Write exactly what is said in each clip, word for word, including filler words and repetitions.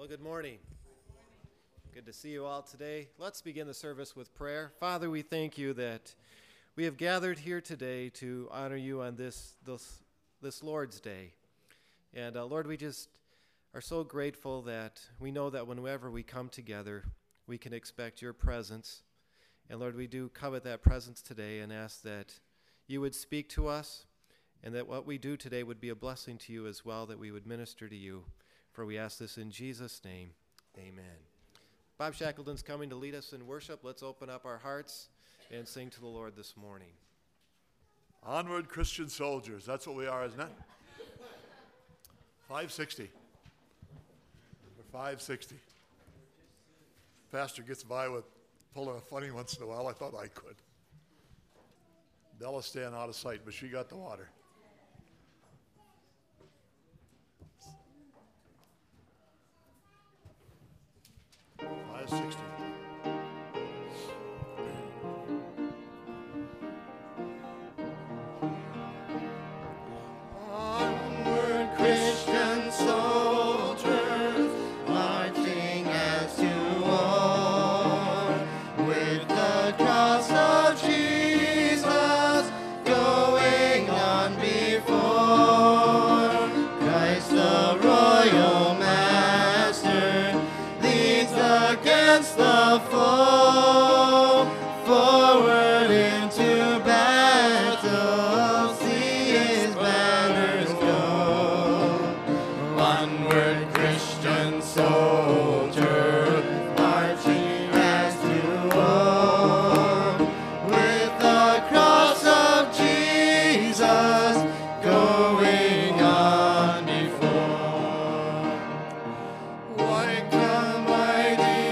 Well, good morning. Good to see you all today. Let's begin the service with prayer. Father, we thank you that we have gathered here today to honor you on this this, this Lord's Day. And uh, Lord, we just are so grateful that we know that whenever we come together, we can expect your presence. And Lord, we do covet that presence today and ask that you would speak to us and that what we do today would be a blessing to you as well, that we would minister to you. For we ask this in Jesus' name, amen. Bob Shackleton's coming to lead us in worship. Let's open up our hearts and sing to the Lord this morning. Onward, Christian soldiers. That's what we are, isn't it? five sixty. Number five sixty. Pastor gets by with pulling a funny once in a while. I thought I could. Della's staying out of sight, but she got the water. five sixty. Onward, Christian soldiers, marching as to war, with the cross of Jesus going on before. Christ the royal master leads against the foe, forward into battle, see his banners go. Onward, Christian soldier, marching as to war, with the cross of Jesus going on before. Like a mighty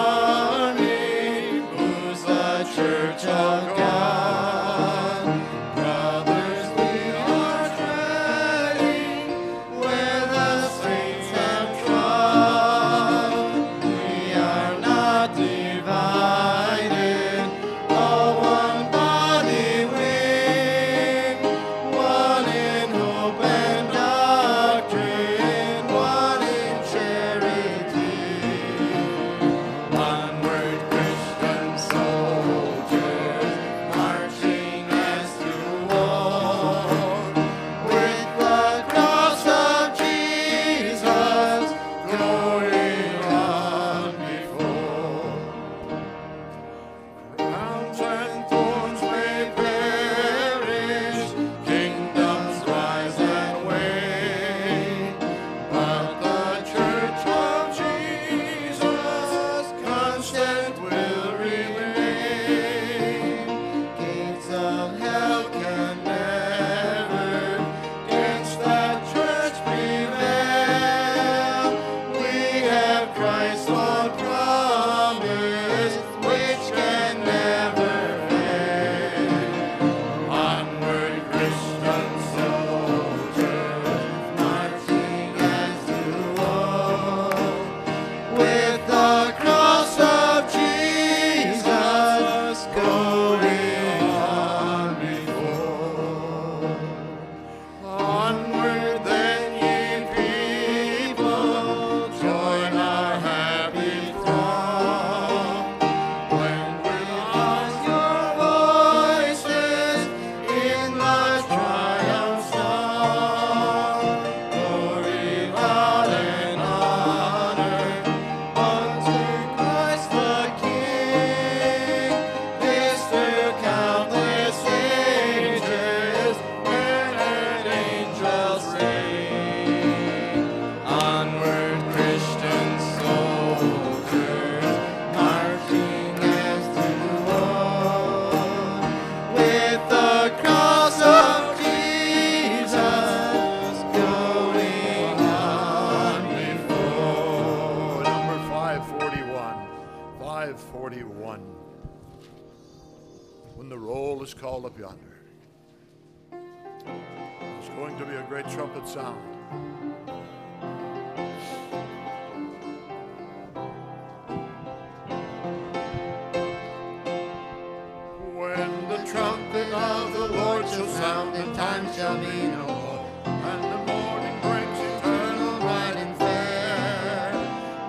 army moves the Church of God. Brothers, we are treading where the saints have trod. We are not divided, all one body wing, one in hope and doctrine, one in charity. Onward, Christian soldiers, marching as to war, with the cross of Jesus going on before. Crowns and thorns may perish, kingdoms rise and wane, but the Church of Jesus constant will remain. Gates of hell can never against that Church prevail. We have Christ's own promise, which can never fail. Onward, Christian soldiers, marching as to war, with the cross of Jesus going on before. Onward then, ye people, join our happy throng, when we raise your voices in the triumph song. Glory, loud and honor unto Christ the King. This through countless ages, when angels sing. Onward, Christian soldiers, marching as to war, with the cross of Jesus going on before. Number five forty-one. five forty-one. When the roll is called up yonder, there's going to be a great trumpet sound. When the trumpet of the Lord shall sound, and time shall be no more, and the morning breaks eternal, bright and fair.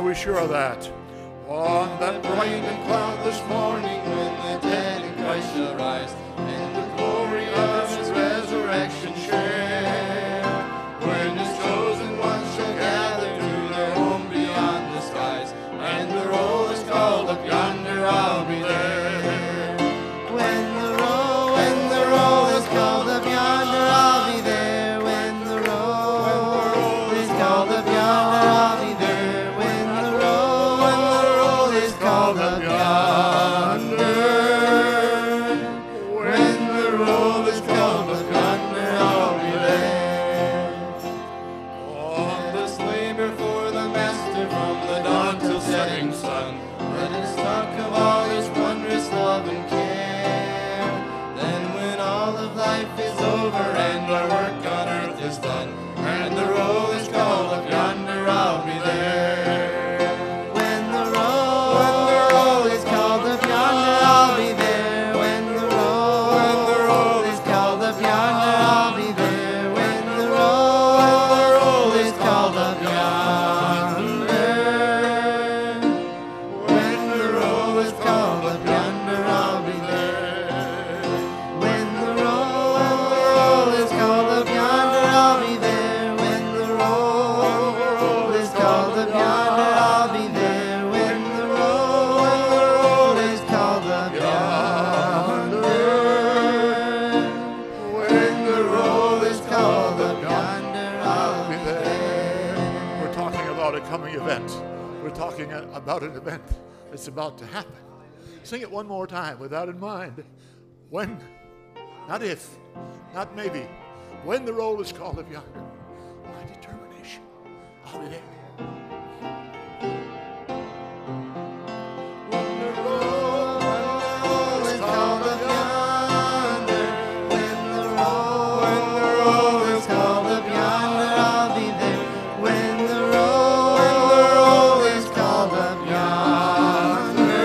we sure of that? On that bright and cloudless morning when the dead in Christ shall rise, and the glory of his resurrection share, when his chosen ones shall gather to their home beyond the skies, and the roll is called up yonder, I'll be there. When the roll, when the roll is called up yonder, I'll be there. When the roll is called up yonder, I'll be there. When the roll, when the roll is called up yonder, when the roll is called up yonder, I'll be there. On this labor for the Master from the dawn till setting sun, let us talk of all his wondrous love and care. Then when all of life is over and our work on earth is done, and the roll is called up yonder, I'll be there. When the roll, when the roll is called up yonder, I'll be there. When the roll, when the roll is called up yonder, I'll be there. When the roll, when the roll is called up yonder, when the roll is called up yonder, I'll be there. When the roll, when the roll is called up yonder, I'll be there. When the roll is called up yonder, I'll be there. When the roll, when the roll is called up yonder, when the roll is called up yonder, I'll be there. We're talking about a coming event. We're talking a- about an event that's about to happen. Sing it one more time with that in mind. When, not if, not maybe, when the roll is called up yonder, my determination, I'll be there. When the roll is called up yonder, when the roll, when the roll is called up yonder, I'll be there. When the roll, when the roll is called up yonder,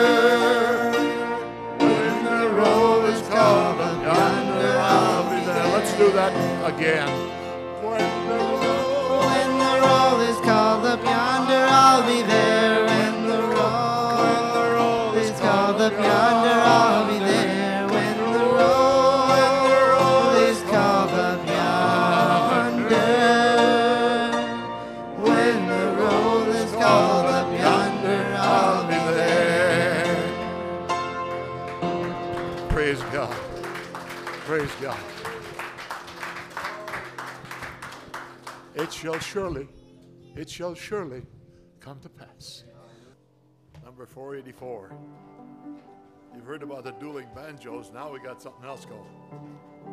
when the roll is called up yonder, I'll be there. Let's do that again. When the roll, When the roll is called up yonder, I'll be there. When the roll, when the roll is called up yonder, I'll be there. When the roll, when the roll is called up yonder, when the roll is called up yonder, I'll be there. praise God. Praise God. It shall surely, it shall surely come to pass. Number four eighty-four. You've heard about the dueling banjos. Now we got something else going.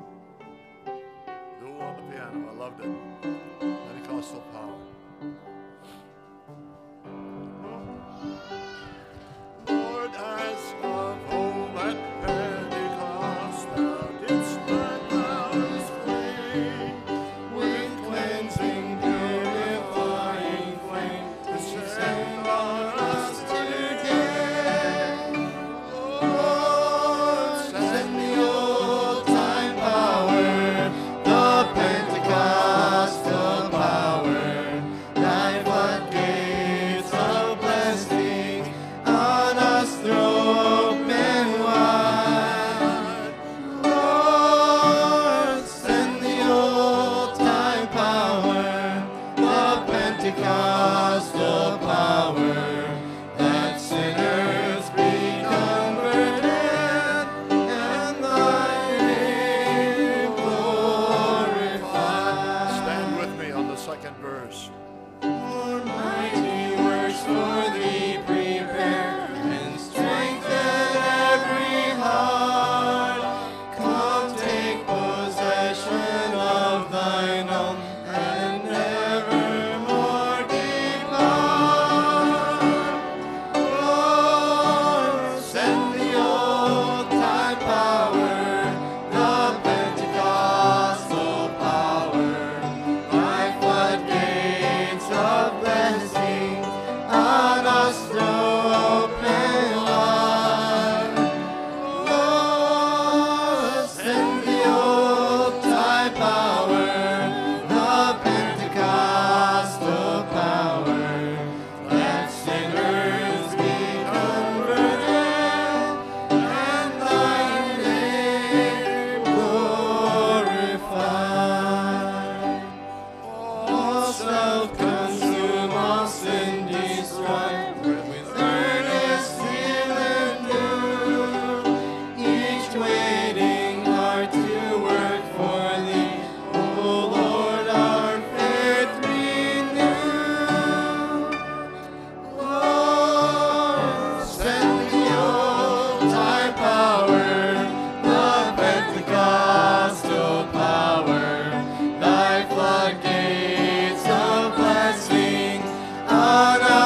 Duel on the piano. I loved it. Pentecostal power. Lord, as of old at Pentecost, thou didst let us free with cleansing, purifying flame to send on us today. Lord, send the old-time power, the Pentecostal power,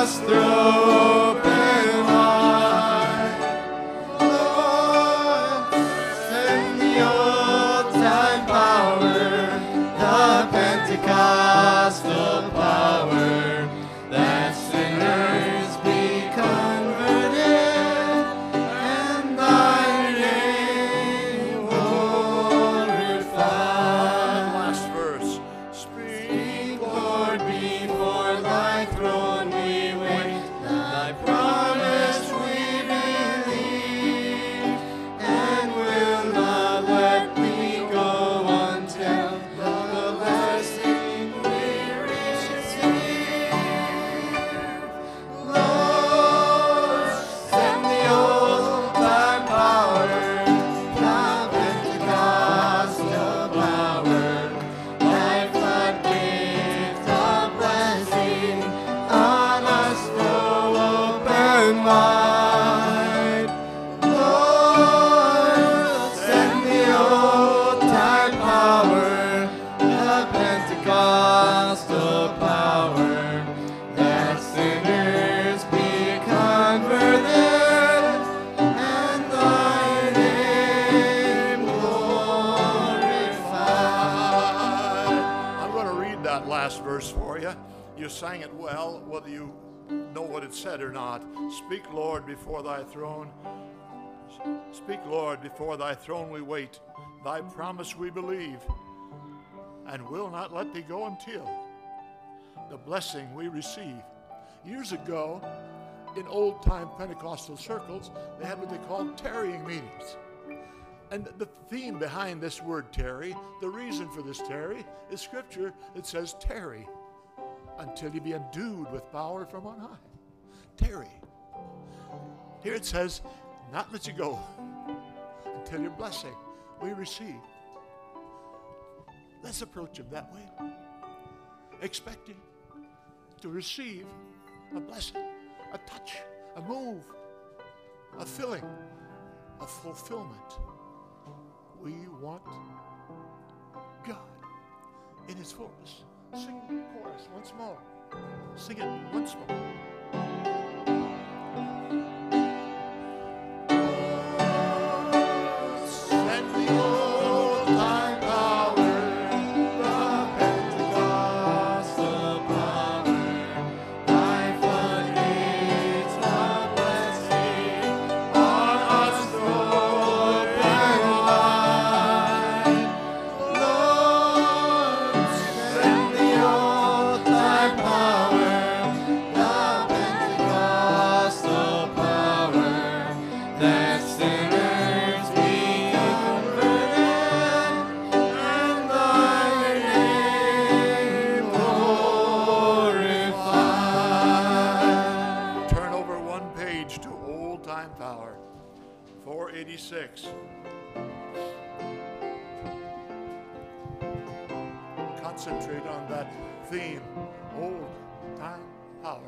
us through open wide. Lord, send the old-time power, the Pentecostal power, that sinners be converted and thy name glorified. Last verse. Speak, Lord, before thy throne we wait, thy promise we believe, and will not let thee go until the blessing we receive. Lord, send the old-time power, the Pentecostal power, thy floodgates of blessing on us throw open wide. Lord, send the old-time power, the Pentecostal power, that sinners be converted and thy name glorified. I'm going to read that last verse for you. You sang it well, whether you know what it said or not. Speak, Lord, before thy throne. Speak, Lord, before thy throne we wait. Thy promise we believe, and will not let thee go until the blessing we receive. Years ago, in old-time Pentecostal circles, they had what they called tarrying meetings. And the theme behind this word tarry, the reason for this tarry, is scripture that says tarry until you be endued with power from on high. Tarry. Here it says, not let you go until your blessing we receive. Let's approach him that way, expecting to receive a blessing, a touch, a move, a filling, a fulfillment. We want God in his fullness. Sing the chorus once more. Sing it once more. Send the old-time power, The Pentecostal power, thy floodgates of blessing on us throw open wide. Lord, send the old-time power, the Pentecostal power, that sinners be converted and thy name glorified. turn over one page to old-time power, four eighty-six. Concentrate on that theme, old-time power.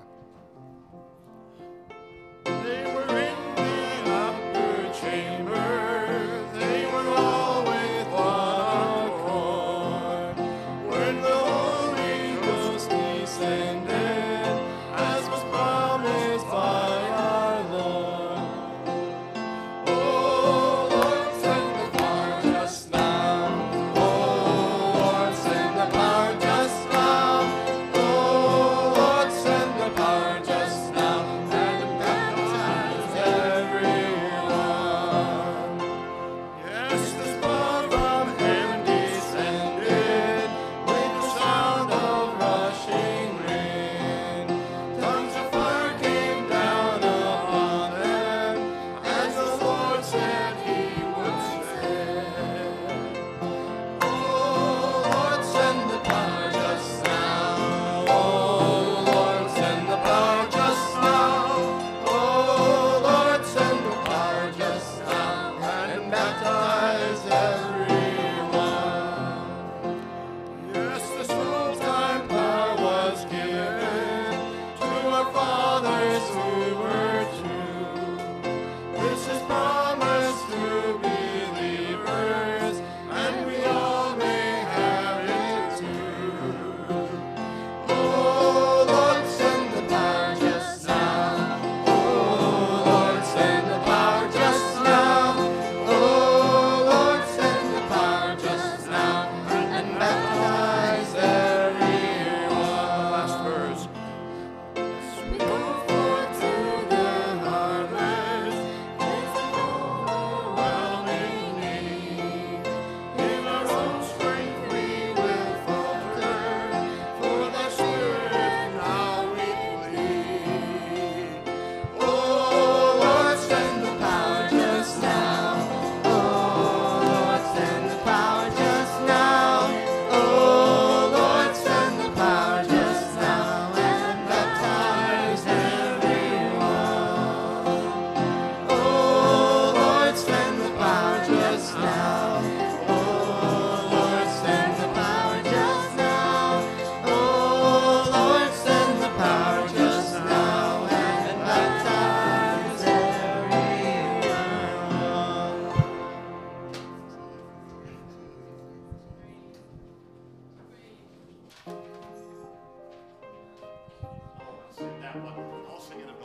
They were in the upper chamber, they were all with one accord. When the Holy Ghost descended, as was promised by our Lord. Oh Lord, send the power just now. Oh Lord, send the power just now. Oh Lord, send the power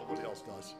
Nobody else does.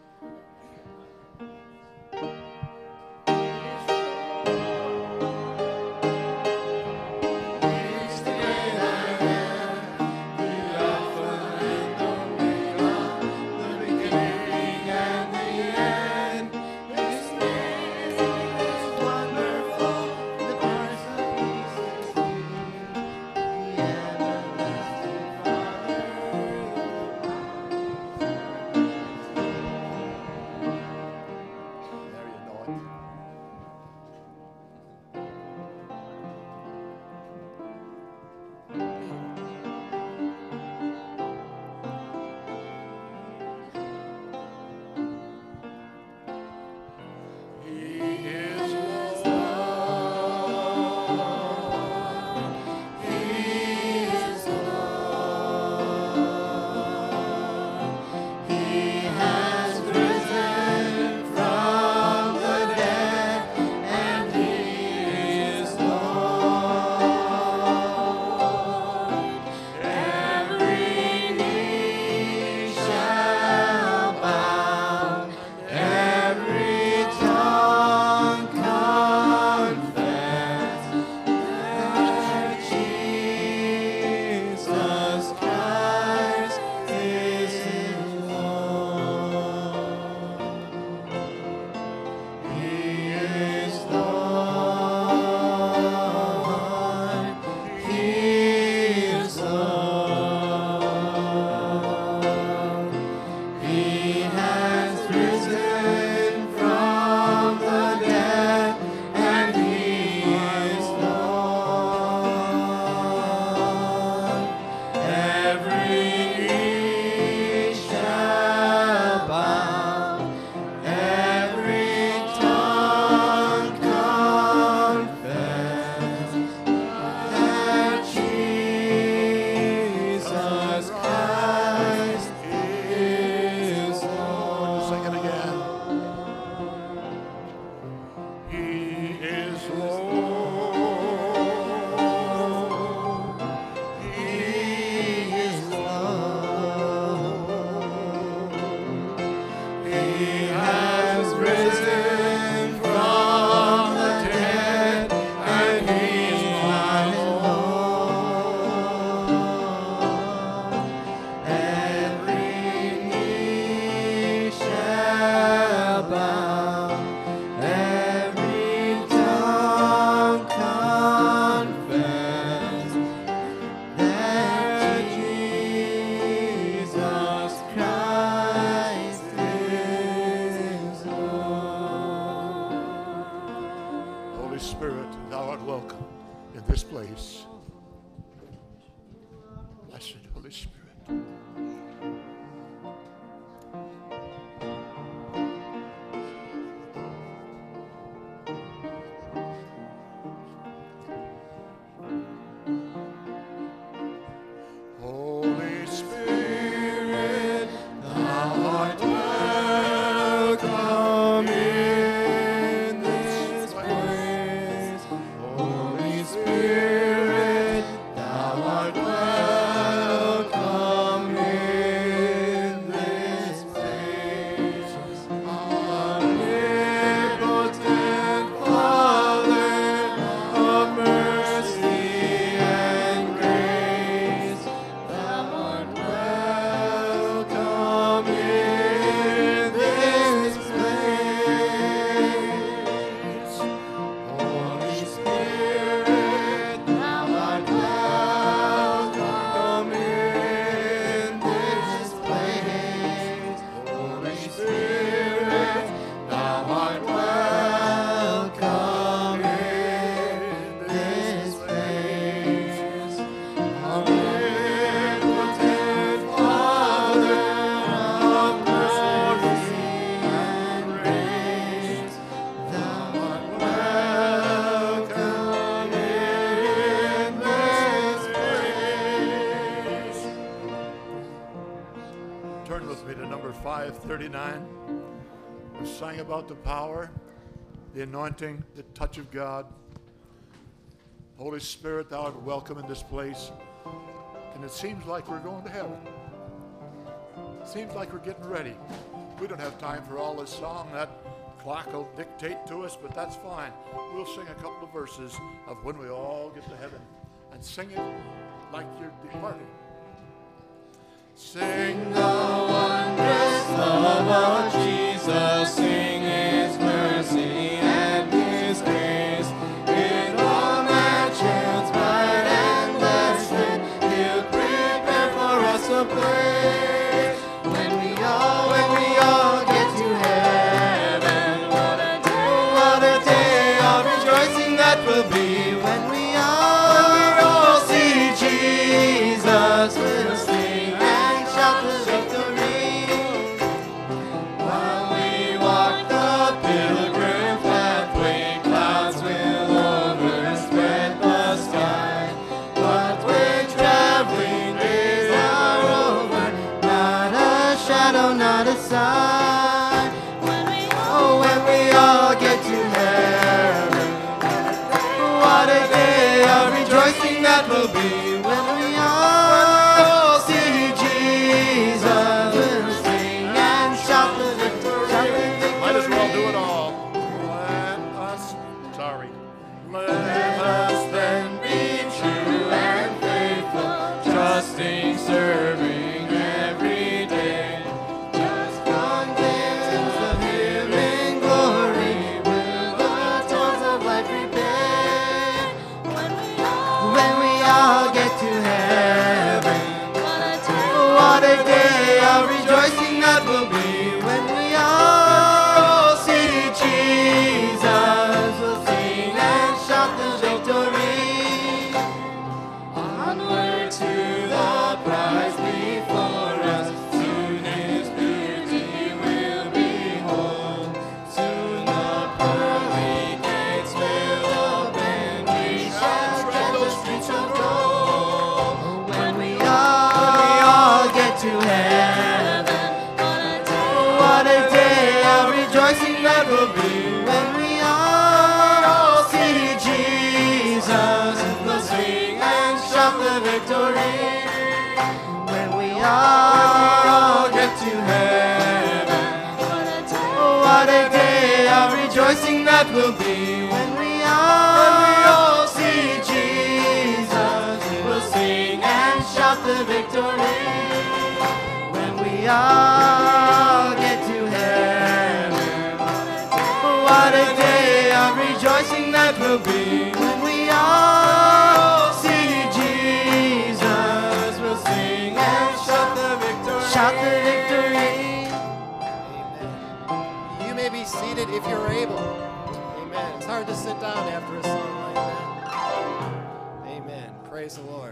thirty-nine, we sang about the power, the anointing, the touch of God. Holy Spirit, thou art welcome in this place. And it seems like we're going to heaven. Seems like we're getting ready. We don't have time for all this song. That clock will dictate to us, but that's fine. We'll sing a couple of verses of When We All Get to Heaven, and sing it like you're departing. Sing the wondrous love of Jesus, sing His mercy and His grace. In all mansions bright and blessed, He'll prepare for us a place. When we all, when we all get to heaven, what a day, what a day of rejoicing that will be. When we all, when we all see Jesus, we'll sing and shout the victory. While we walk the pilgrim pathway, clouds will overspread the sky. But when traveling days are over, not a shadow, not a sign. When we all, oh, when we all get to heaven, what a day of rejoicing that will be. When we all see Jesus, we'll sing and shout the victory. Shout the victory. Might as well do it all. Let us, sorry. Let us then be true and faithful, trusting, serving every day. Just content of Him in glory, will the toils of life repay. When we all, when we all get to heaven, what a day, what a day of rejoicing that will be. When we all see Jesus, we'll sing and shout the victory. Onward to the prize before us, soon His beauty will behold. Soon the pearly gates will open, we shall tread the streets of gold. When we all, when we all get to heaven, what a day of rejoicing that will be. When we all see Jesus, we'll sing and shout the victory. When we all get to heaven, what a day of rejoicing that will be. When we all see Jesus, we'll sing and shout the victory. When we all get to heaven, what a day of rejoicing that will be. When we all see Jesus, we'll sing and shout the victory. Shout the victory. Amen. You may be seated if you're able. Amen. It's hard to sit down after a song like that. Amen. Praise the Lord.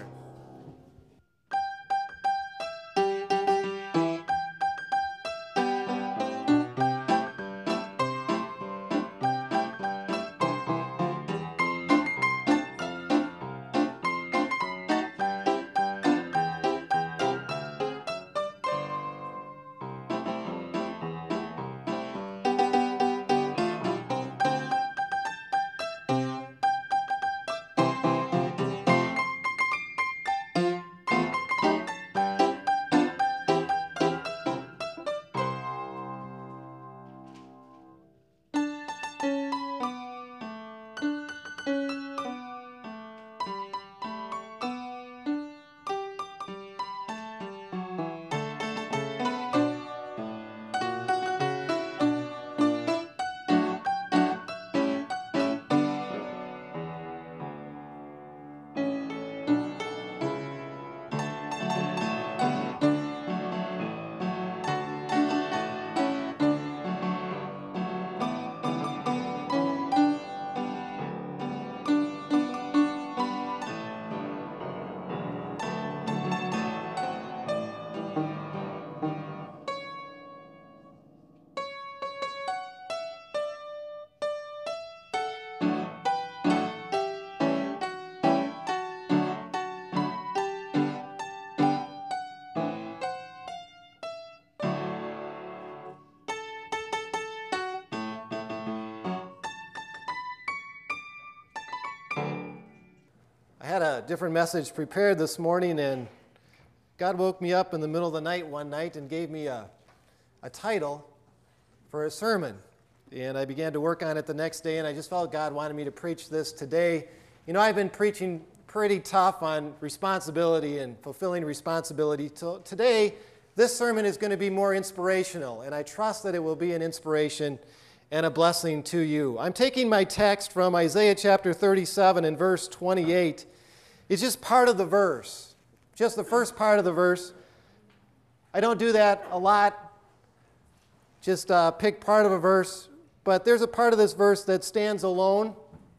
I had a different message prepared this morning, and God woke me up in the middle of the night one night and gave me a, a title for a sermon. And I began to work on it the next day, and I just felt God wanted me to preach this today. You know, I've been preaching pretty tough on responsibility and fulfilling responsibility. So today, this sermon is going to be more inspirational, and I trust that it will be an inspiration and a blessing to you. I'm taking my text from Isaiah chapter thirty-seven and verse twenty-eight. It's just part of the verse, just the first part of the verse. I don't do that a lot, just uh, pick part of a verse, but there's a part of this verse that stands alone,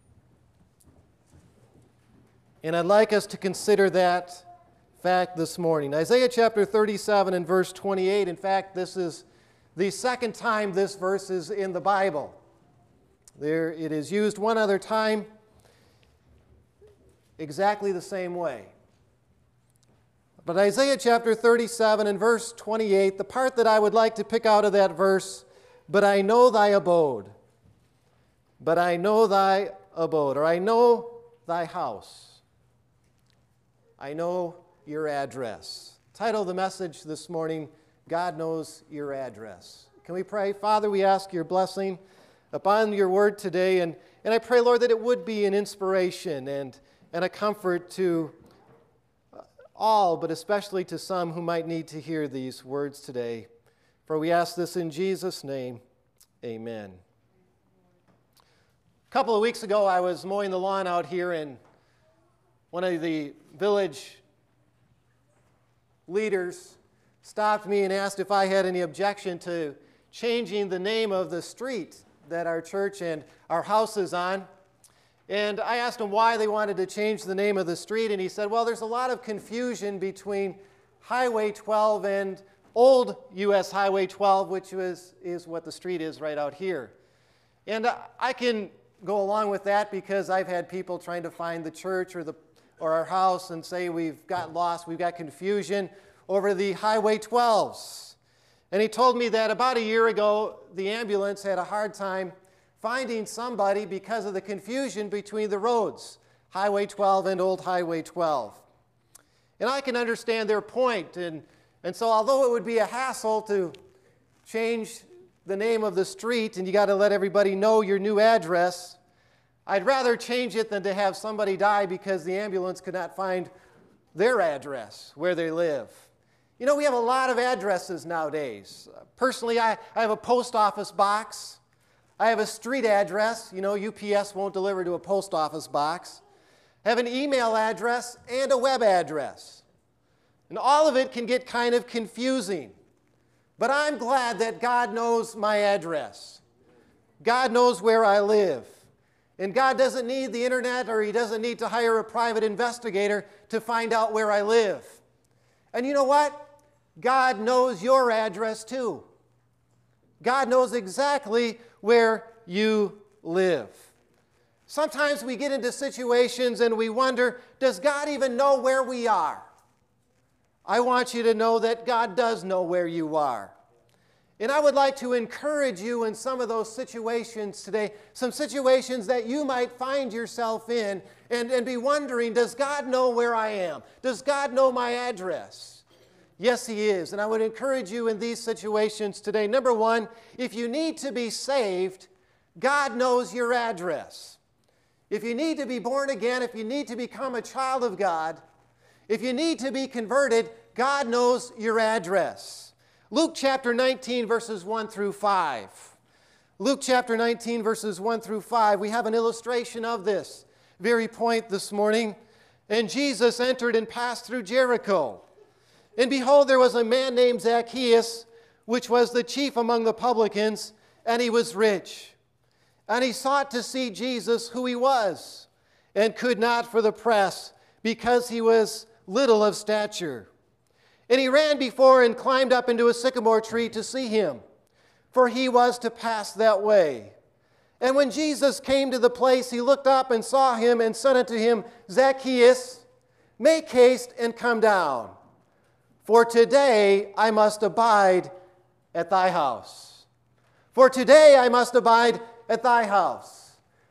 and I'd like us to consider that fact this morning. Isaiah chapter thirty-seven and verse twenty-eight, in fact, this is the second time this verse is in the Bible. There, it is used one other time exactly the same way. But Isaiah chapter thirty-seven and verse twenty-eight, the part that I would like to pick out of that verse, but I know thy abode, but I know thy abode, or I know thy house. I know your address. Title of the message this morning, God knows your address. Can we pray? Father, we ask your blessing upon your word today, and, and I pray, Lord, that it would be an inspiration and, and a comfort to all, but especially to some who might need to hear these words today. For we ask this in Jesus' name, amen. A couple of weeks ago, I was mowing the lawn out here, and one of the village leaders stopped me and asked if I had any objection to changing the name of the street that our church and our house is on. And I asked him why they wanted to change the name of the street, and he said, well, there's a lot of confusion between Highway twelve and Old U S Highway twelve, which is, is what the street is right out here. And I can go along with that because I've had people trying to find the church or, the, or our house and say we've got lost, we've got confusion over the Highway twelves. And he told me that about a year ago, the ambulance had a hard time finding somebody because of the confusion between the roads, Highway twelve and Old Highway twelve. And I can understand their point. And, and so although it would be a hassle to change the name of the street and you got to let everybody know your new address, I'd rather change it than to have somebody die because the ambulance could not find their address, where they live. You know, we have a lot of addresses nowadays. Personally, I, I have a post office box. I have a street address. You know, U P S won't deliver to a post office box. I have an email address and a web address. And all of it can get kind of confusing. But I'm glad that God knows my address. God knows where I live. And God doesn't need the internet, or he doesn't need to hire a private investigator to find out where I live. And you know what? God knows your address too. God knows exactly where you live. Sometimes we get into situations and we wonder, does God even know where we are? I want you to know that God does know where you are. And I would like to encourage you in some of those situations today, some situations that you might find yourself in and, and be wondering, does God know where I am? Does God know my address? Yes, he is. And I would encourage you in these situations today. Number one, if you need to be saved, God knows your address. If you need to be born again, if you need to become a child of God, if you need to be converted, God knows your address. Luke chapter nineteen, verses one through five. Luke chapter nineteen, verses one through five. We have an illustration of this very point this morning. And Jesus entered and passed through Jericho. And behold, there was a man named Zacchaeus, which was the chief among the publicans, and he was rich. And he sought to see Jesus, who he was, and could not for the press, because he was little of stature. And he ran before and climbed up into a sycamore tree to see him, for he was to pass that way. And when Jesus came to the place, he looked up and saw him and said unto him, Zacchaeus, make haste and come down, for today I must abide at thy house. For today I must abide at thy house.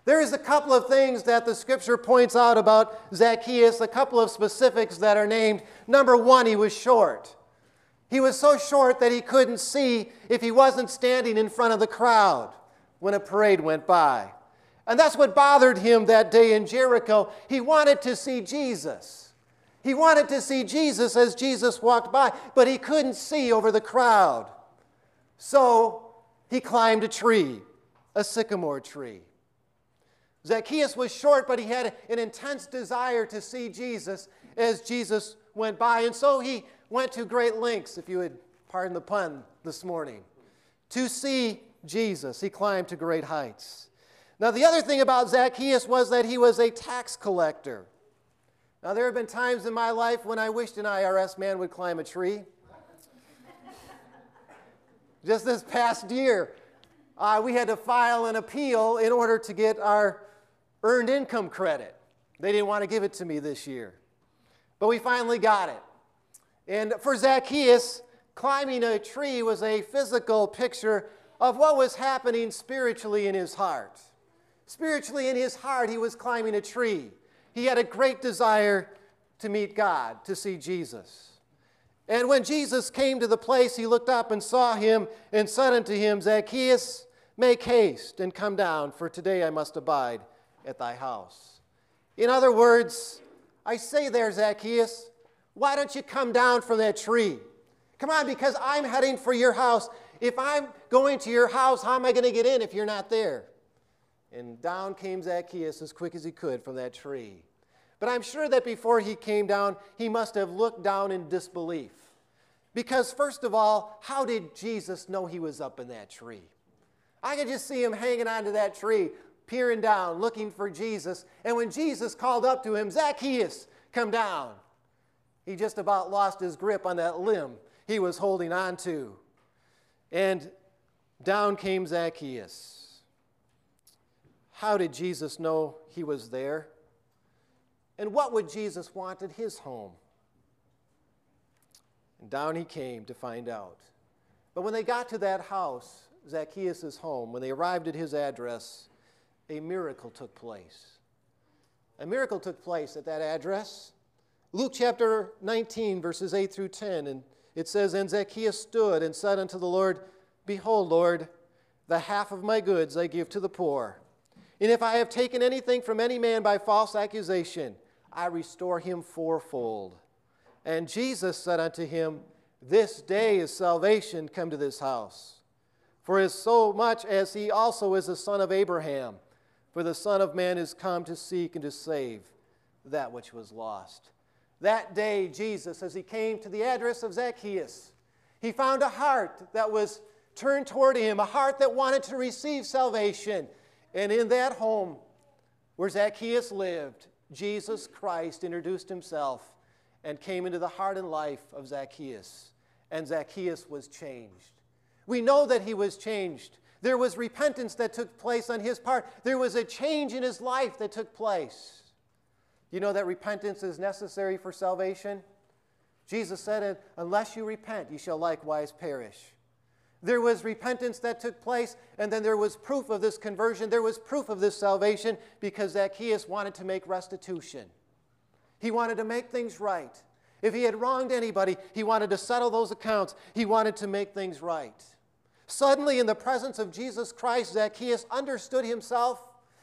There is a couple of things that the Scripture points out about Zacchaeus, a couple of specifics that are named. Number one, he was short. He was so short that he couldn't see if he wasn't standing in front of the crowd when a parade went by. And that's what bothered him that day in Jericho. He wanted to see Jesus. He wanted to see Jesus as Jesus walked by, but he couldn't see over the crowd. So he climbed a tree, a sycamore tree. Zacchaeus was short, but he had an intense desire to see Jesus as Jesus went by. And so he went to great lengths, if you would pardon the pun this morning, to see Jesus. He climbed to great heights. Now, the other thing about Zacchaeus was that he was a tax collector. Now, there have been times in my life when I wished an I R S man would climb a tree. Just this past year, uh, we had to file an appeal in order to get our earned income credit. They didn't want to give it to me this year. But we finally got it. And for Zacchaeus, climbing a tree was a physical picture of what was happening spiritually in his heart. Spiritually in his heart, he was climbing a tree. He had a great desire to meet God, to see Jesus. And when Jesus came to the place, he looked up and saw him and said unto him, Zacchaeus, make haste and come down, for today I must abide at thy house. In other words, I say there, Zacchaeus, why don't you come down from that tree? Come on, because I'm heading for your house. If I'm going to your house, how am I going to get in if you're not there? And down came Zacchaeus as quick as he could from that tree. But I'm sure that before he came down, he must have looked down in disbelief. Because first of all, how did Jesus know he was up in that tree? I could just see him hanging onto that tree, peering down, looking for Jesus. And when Jesus called up to him, Zacchaeus, come down, he just about lost his grip on that limb he was holding on to. And down came Zacchaeus. How did Jesus know he was there? And what would Jesus want at his home? And down he came to find out. But when they got to that house, Zacchaeus' home, when they arrived at his address, a miracle took place. A miracle took place at that address. Luke chapter nineteen, verses eight through ten, and it says, And Zacchaeus stood and said unto the Lord, Behold, Lord, the half of my goods I give to the poor. And if I have taken anything from any man by false accusation, I restore him fourfold. And Jesus said unto him, This day is salvation come to this house. For as so much as he also is the son of Abraham, for the Son of Man is come to seek and to save that which was lost. That day, Jesus, as he came to the address of Zacchaeus, he found a heart that was turned toward him, a heart that wanted to receive salvation. And in that home where Zacchaeus lived, Jesus Christ introduced himself and came into the heart and life of Zacchaeus. And Zacchaeus was changed. We know that he was changed. There was repentance that took place on his part. There was a change in his life that took place. You know that repentance is necessary for salvation? Jesus said, unless you repent, you shall likewise perish. There was repentance that took place, and then there was proof of this conversion. There was proof of this salvation because Zacchaeus wanted to make restitution. He wanted to make things right. If he had wronged anybody, he wanted to settle those accounts. He wanted to make things right. Suddenly, in the presence of Jesus Christ, Zacchaeus understood himself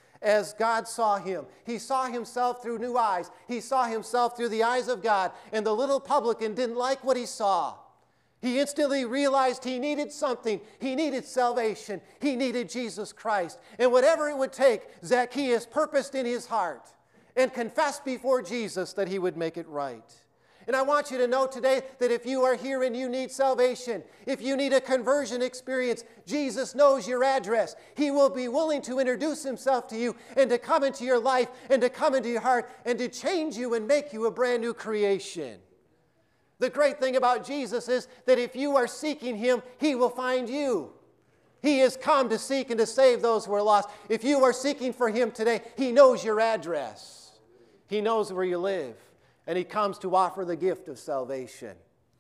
as God saw him. He saw himself through new eyes. He saw himself through the eyes of God. And the little publican didn't like what he saw. He instantly realized he needed something. He needed salvation. He needed Jesus Christ. And whatever it would take, Zacchaeus purposed in his heart and confessed before Jesus that he would make it right. And I want you to know today that if you are here and you need salvation, if you need a conversion experience, Jesus knows your address. He will be willing to introduce himself to you and to come into your life and to come into your heart and to change you and make you a brand new creation. The great thing about Jesus is that if you are seeking him, he will find you. He has come to seek and to save those who are lost. If you are seeking for him today, he knows your address. He knows where you live. And he comes to offer the gift of salvation.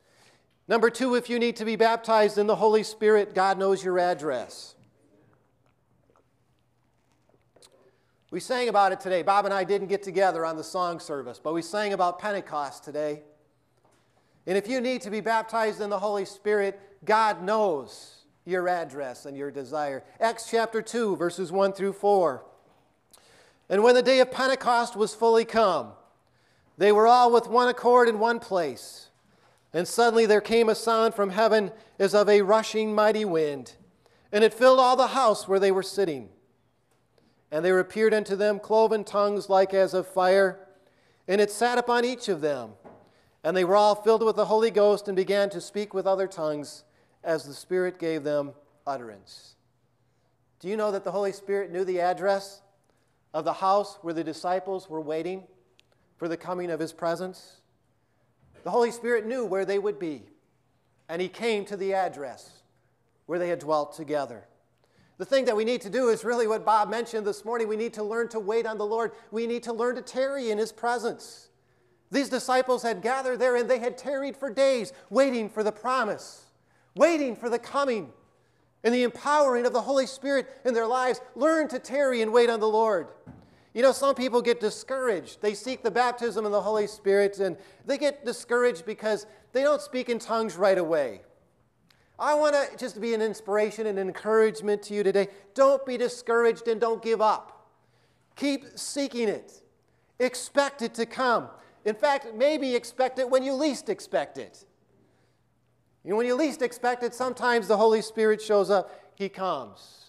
Number two, if you need to be baptized in the Holy Spirit, God knows your address. We sang about it today. Bob and I didn't get together on the song service, but we sang about Pentecost today. And if you need to be baptized in the Holy Spirit, God knows your address and your desire. Acts chapter two, verses one through four. And when the day of Pentecost was fully come, they were all with one accord in one place. And suddenly there came a sound from heaven as of a rushing mighty wind, and it filled all the house where they were sitting. And there appeared unto them cloven tongues like as of fire, and it sat upon each of them. And they were all filled with the Holy Ghost and began to speak with other tongues as the Spirit gave them utterance. Do you know that the Holy Spirit knew the address of the house where the disciples were waiting for the coming of His presence? The Holy Spirit knew where they would be, and He came to the address where they had dwelt together. The thing that we need to do is really what Bob mentioned this morning. We need to learn to wait on the Lord. We need to learn to tarry in His presence. These disciples had gathered there and they had tarried for days, waiting for the promise, waiting for the coming and the empowering of the Holy Spirit in their lives. Learn to tarry and wait on the Lord. You know, some people get discouraged. They seek the baptism of the Holy Spirit and they get discouraged because they don't speak in tongues right away. I want to just be an inspiration and encouragement to you today. Don't be discouraged and don't give up. Keep seeking it. Expect it to come. In fact, maybe expect it when you least expect it. You know, when you least expect it, sometimes the Holy Spirit shows up. He comes.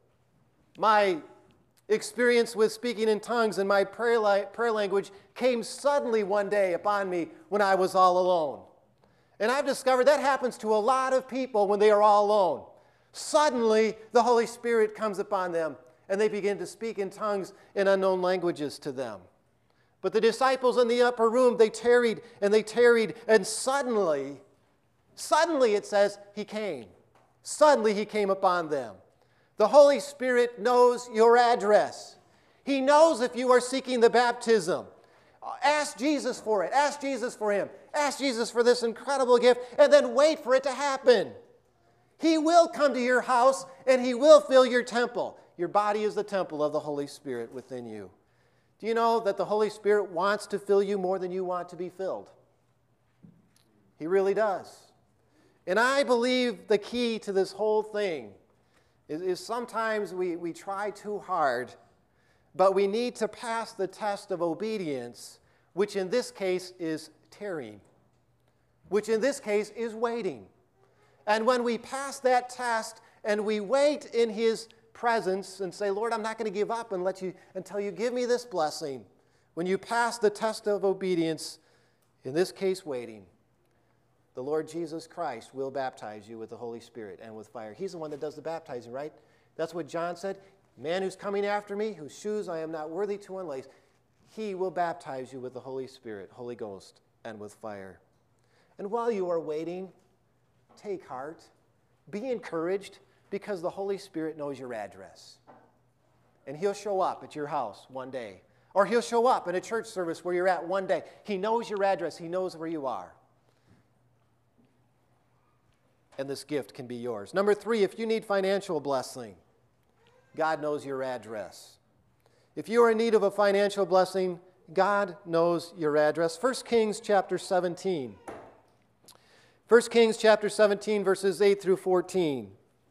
My experience with speaking in tongues and my prayer, li- prayer language came suddenly one day upon me when I was all alone. And I've discovered that happens to a lot of people when they are all alone. Suddenly, the Holy Spirit comes upon them, and they begin to speak in tongues in unknown languages to them. But the disciples in the upper room, they tarried and they tarried, and suddenly, suddenly it says, He came. Suddenly He came upon them. The Holy Spirit knows your address. He knows if you are seeking the baptism. Ask Jesus for it. Ask Jesus for Him. Ask Jesus for this incredible gift, and then wait for it to happen. He will come to your house, and He will fill your temple. Your body is the temple of the Holy Spirit within you. Do you know that the Holy Spirit wants to fill you more than you want to be filled? He really does. And I believe the key to this whole thing is, is sometimes we, we try too hard, but we need to pass the test of obedience, which in this case is tarrying, which in this case is waiting. And when we pass that test and we wait in His presence and say, Lord, I'm not going to give up and let you until you give me this blessing. When you pass the test of obedience, in this case waiting, the Lord Jesus Christ will baptize you with the Holy Spirit and with fire. He's the one that does the baptizing, right? That's what John said. Man who's coming after me, whose shoes I am not worthy to unlace, He will baptize you with the Holy Spirit, Holy Ghost, and with fire. And while you are waiting, take heart, be encouraged, because the Holy Spirit knows your address. And He'll show up at your house one day. Or He'll show up in a church service where you're at one day. He knows your address. He knows where you are. And this gift can be yours. Number three, if you need financial blessing, God knows your address. If you are in need of a financial blessing, God knows your address. First Kings chapter seventeen. First Kings chapter seventeen, verses eight through fourteen.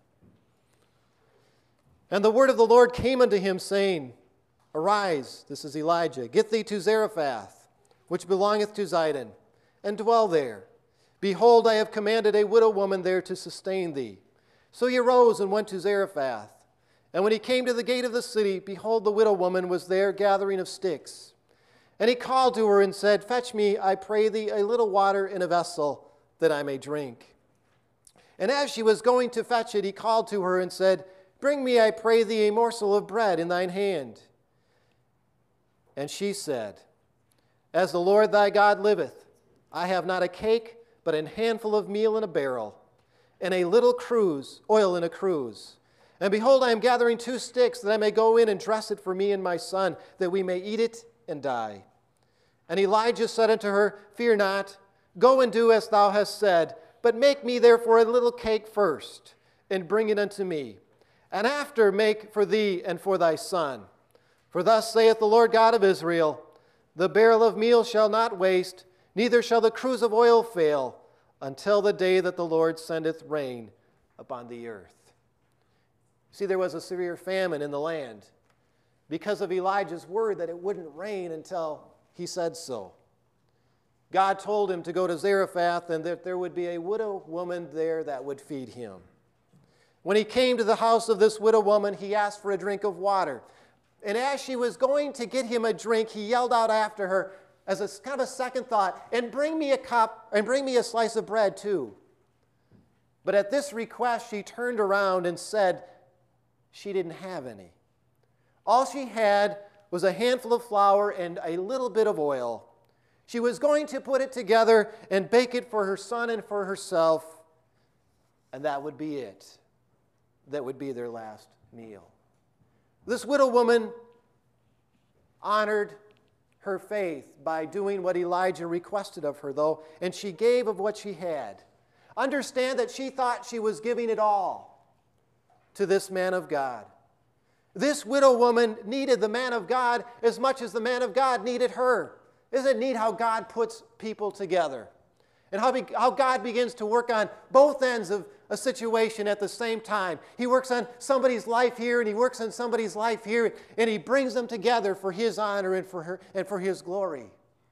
And the word of the Lord came unto him, saying, Arise, this is Elijah, get thee to Zarephath, which belongeth to Zidon, and dwell there. Behold, I have commanded a widow woman there to sustain thee. So he arose and went to Zarephath. And when he came to the gate of the city, behold, the widow woman was there gathering of sticks. And he called to her and said, Fetch me, I pray thee, a little water in a vessel, that I may drink. And as she was going to fetch it, he called to her and said, Bring me, I pray thee, a morsel of bread in thine hand. And she said, As the Lord thy God liveth, I have not a cake, but an handful of meal in a barrel, and a little cruse, oil in a cruse. And behold, I am gathering two sticks, that I may go in and dress it for me and my son, that we may eat it and die. And Elijah said unto her, Fear not, go and do as thou hast said, but make me therefore a little cake first, and bring it unto me. And after make for thee and for thy son. For thus saith the Lord God of Israel, the barrel of meal shall not waste, neither shall the cruse of oil fail, until the day that the Lord sendeth rain upon the earth. See, there was a severe famine in the land because of Elijah's word that it wouldn't rain until he said so. God told him to go to Zarephath and that there would be a widow woman there that would feed him. When he came to the house of this widow woman, he asked for a drink of water. And as she was going to get him a drink, he yelled out after her as a kind of a second thought, and bring me a cup, and bring me a slice of bread too. But at this request, she turned around and said she didn't have any. All she had was a handful of flour and a little bit of oil. She was going to put it together and bake it for her son and for herself, and that would be it. That would be their last meal. This widow woman honored her faith by doing what Elijah requested of her, though, and she gave of what she had. Understand that she thought she was giving it all to this man of God. This widow woman needed the man of God as much as the man of God needed her. Isn't it neat how God puts people together? And how, be, how God begins to work on both ends of a situation at the same time. He works on somebody's life here, and he works on somebody's life here, and he brings them together for his honor and for her and for his glory.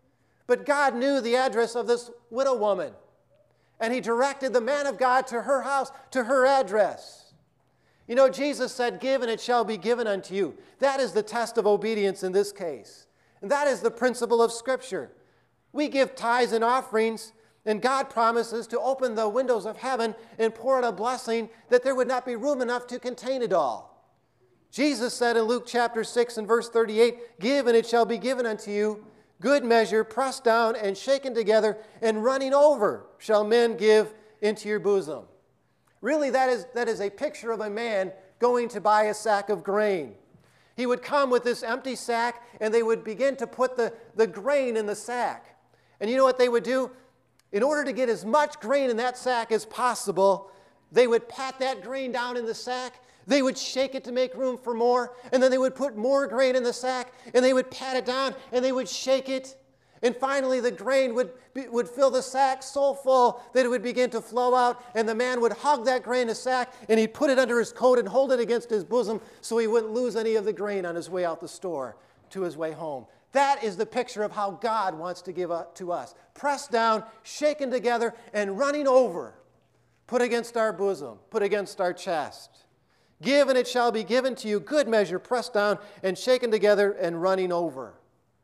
But God knew the address of this widow woman, and he directed the man of God to her house, to her address. You know, Jesus said, "Give, and it shall be given unto you." That is the test of obedience in this case. And that is the principle of Scripture. We give tithes and offerings, and God promises to open the windows of heaven and pour out a blessing that there would not be room enough to contain it all. Jesus said in Luke chapter six and verse thirty-eight, "Give, and it shall be given unto you. Good measure, pressed down and shaken together, and running over shall men give into your bosom." Really, that is, that is a picture of a man going to buy a sack of grain. He would come with this empty sack, and they would begin to put the, the grain in the sack. And you know what they would do? In order to get as much grain in that sack as possible, they would pat that grain down in the sack. They would shake it to make room for more, and then they would put more grain in the sack, and they would pat it down, and they would shake it. And finally, the grain would, be, would fill the sack so full that it would begin to flow out, and the man would hug that grain in the sack, and he'd put it under his coat and hold it against his bosom so he wouldn't lose any of the grain on his way out the store to his way home. That is the picture of how God wants to give up to us. Pressed down, shaken together, and running over. Put against our bosom, put against our chest. Give, and it shall be given to you. Good measure, pressed down and shaken together and running over.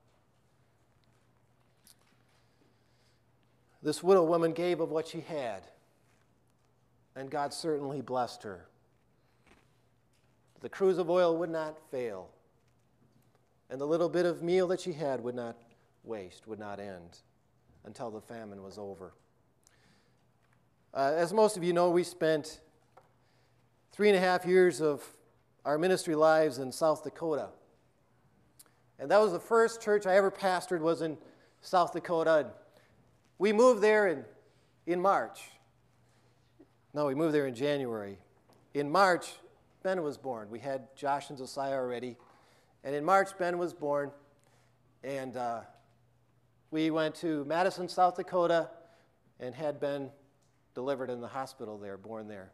This widow woman gave of what she had, and God certainly blessed her. The cruse of oil would not fail, and the little bit of meal that she had would not waste, would not end until the famine was over. Uh, as most of you know, we spent three and a half years of our ministry lives in South Dakota. And that was the first church I ever pastored was in South Dakota. We moved there in, in March. No, we moved there in January. In March, Ben was born. We had Josh and Josiah already. And in March, Ben was born. And uh, we went to Madison, South Dakota, and had Ben delivered in the hospital there, born there.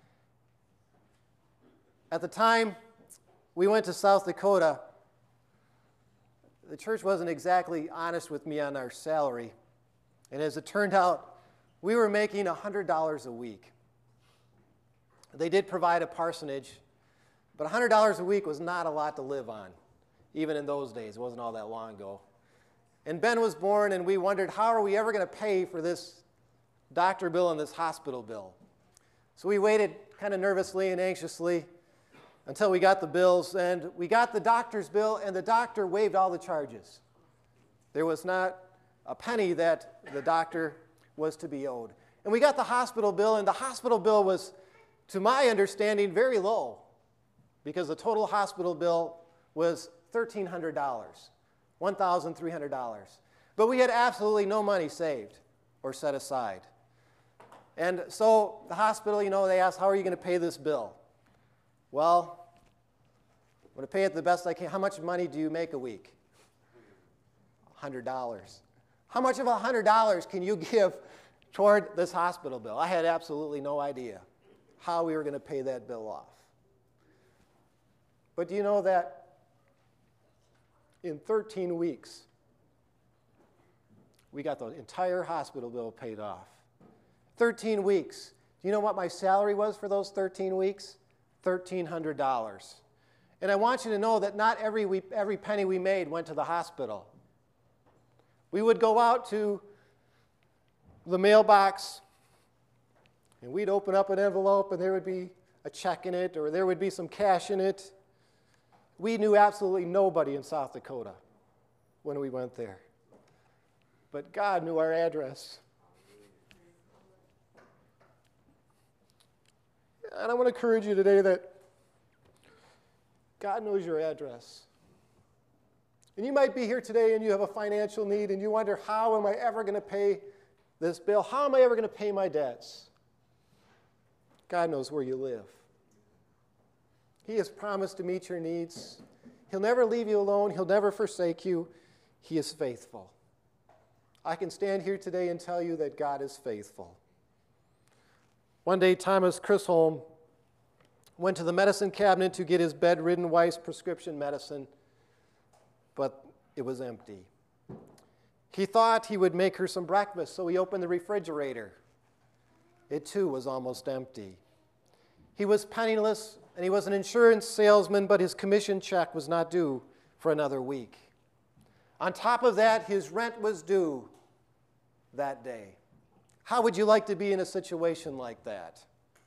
At the time we went to South Dakota, the church wasn't exactly honest with me on our salary. And as it turned out, we were making one hundred dollars a week. They did provide a parsonage, but one hundred dollars a week was not a lot to live on, even in those days. It wasn't all that long ago. And Ben was born, and we wondered, how are we ever going to pay for this doctor bill and this hospital bill? So we waited kind of nervously and anxiously until we got the bills, and we got the doctor's bill, and the doctor waived all the charges. There was not a penny that the doctor was to be owed. And we got the hospital bill, and the hospital bill was, to my understanding, very low, because the total hospital bill was one thousand three hundred dollars, one thousand three hundred dollars. But we had absolutely no money saved or set aside. And so the hospital, you know, they asked, how are you going to pay this bill? Well, I'm going to pay it the best I can. How much money do you make a week? one hundred dollars. How much of one hundred dollars can you give toward this hospital bill? I had absolutely no idea how we were going to pay that bill off. But do you know that in thirteen weeks, we got the entire hospital bill paid off? thirteen weeks. Do you know what my salary was for those thirteen weeks? one thousand three hundred dollars. And I want you to know that not every, we, every penny we made went to the hospital. We would go out to the mailbox, and we'd open up an envelope, and there would be a check in it, or there would be some cash in it. We knew absolutely nobody in South Dakota when we went there. But God knew our address. And I want to encourage you today that God knows your address. And you might be here today and you have a financial need and you wonder, how am I ever going to pay this bill? How am I ever going to pay my debts? God knows where you live. He has promised to meet your needs. He'll never leave you alone. He'll never forsake you. He is faithful. I can stand here today and tell you that God is faithful. One day, Thomas Chisholm went to the medicine cabinet to get his bedridden wife's prescription medicine, but it was empty. He thought he would make her some breakfast, so he opened the refrigerator. It too was almost empty. He was penniless, and he was an insurance salesman, but his commission check was not due for another week. On top of that, his rent was due that day. How would you like to be in a situation like that?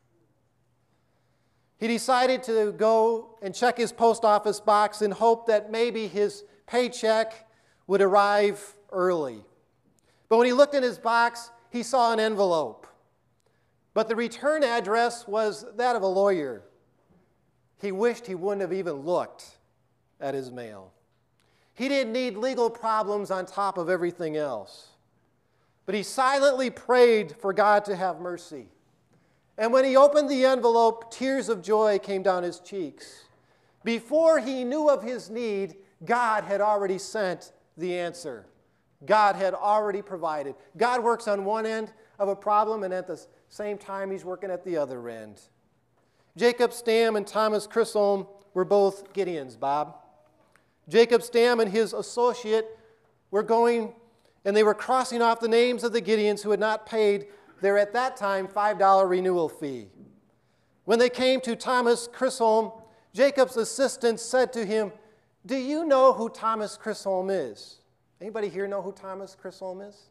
He decided to go and check his post office box in hope that maybe his paycheck would arrive early. But when he looked in his box, he saw an envelope. But the return address was that of a lawyer. He wished he wouldn't have even looked at his mail. He didn't need legal problems on top of everything else. But he silently prayed for God to have mercy. And when he opened the envelope, tears of joy came down his cheeks. Before he knew of his need, God had already sent the answer. God had already provided. God works on one end of a problem, and at the same time, he's working at the other end. Jacob Stam and Thomas Chisholm were both Gideons, Bob. Jacob Stam and his associate were going, and they were crossing off the names of the Gideons who had not paid their, at that time, five dollar renewal fee. When they came to Thomas Chisholm, Jacob's assistant said to him, "Do you know who Thomas Chisholm is?" Anybody here know who Thomas Chisholm is?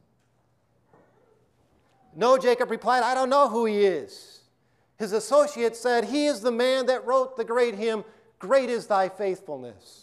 No, Jacob replied, "I don't know who he is." His associate said, "He is the man that wrote the great hymn, 'Great is thy faithfulness.'"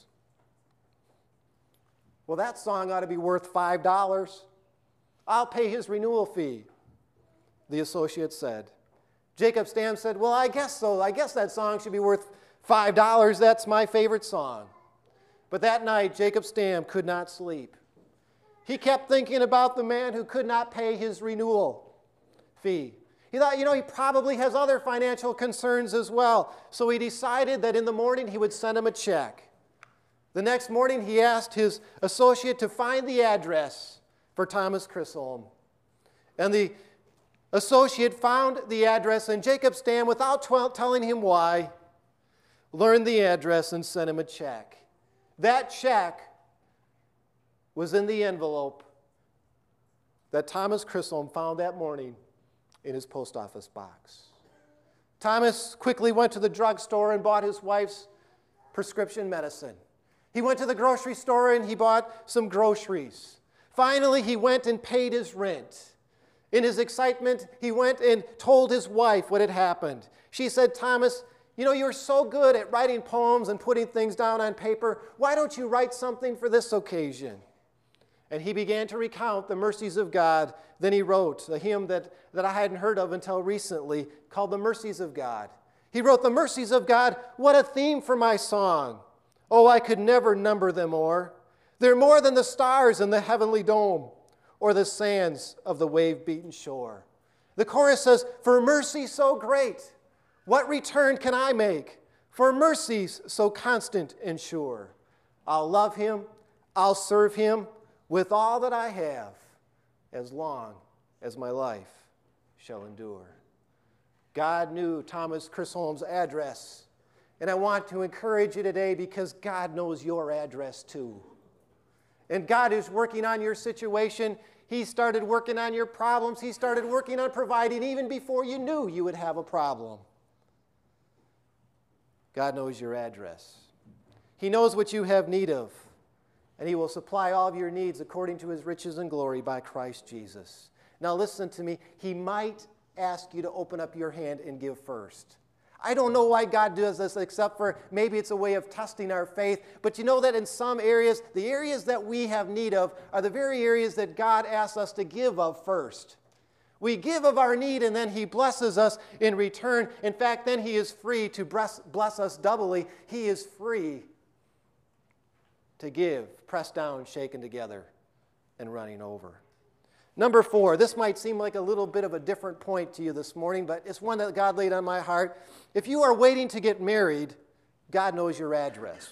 Well, that song ought to be worth five dollars. I'll pay his renewal fee, the associate said. Jacob Stam said, "Well, I guess so. I guess that song should be worth five dollars. That's my favorite song." But that night, Jacob Stam could not sleep. He kept thinking about the man who could not pay his renewal fee. He thought, you know, he probably has other financial concerns as well. So he decided that in the morning he would send him a check. The next morning, he asked his associate to find the address for Thomas Chisholm. And the associate found the address, and Jacob Stam, without t- telling him why, learned the address and sent him a check. That check was in the envelope that Thomas Chisholm found that morning in his post office box. Thomas quickly went to the drugstore and bought his wife's prescription medicine. He went to the grocery store and he bought some groceries. Finally, he went and paid his rent. In his excitement, he went and told his wife what had happened. She said, "Thomas, you know, you're so good at writing poems and putting things down on paper. Why don't you write something for this occasion?" And he began to recount the mercies of God. Then he wrote a hymn that, that I hadn't heard of until recently called The Mercies of God. He wrote, "The mercies of God, what a theme for my song. Oh, I could never number them o'er. They're more than the stars in the heavenly dome or the sands of the wave-beaten shore." The chorus says, "For mercy so great, what return can I make For mercies so constant and sure, I'll love him, I'll serve him with all that I have, as long as my life shall endure. God knew Thomas Chisholm's address, and I want to encourage you today because God knows your address too. And God is working on your situation. He started working on your problems. He started working on providing even before you knew you would have a problem. God knows your address. He knows what you have need of, and he will supply all of your needs according to his riches and glory by Christ Jesus. Now listen to me. He might ask you to open up your hand and give first. I don't know why God does this except for maybe it's a way of testing our faith. But you know that in some areas, the areas that we have need of are the very areas that God asks us to give of first. We give of our need and then he blesses us in return. In fact, then he is free to bless, bless us doubly. He is free to give, pressed down, shaken together, and running over. Number four, this might seem like a little bit of a different point to you this morning, but it's one that God laid on my heart. If you are waiting to get married, God knows your address.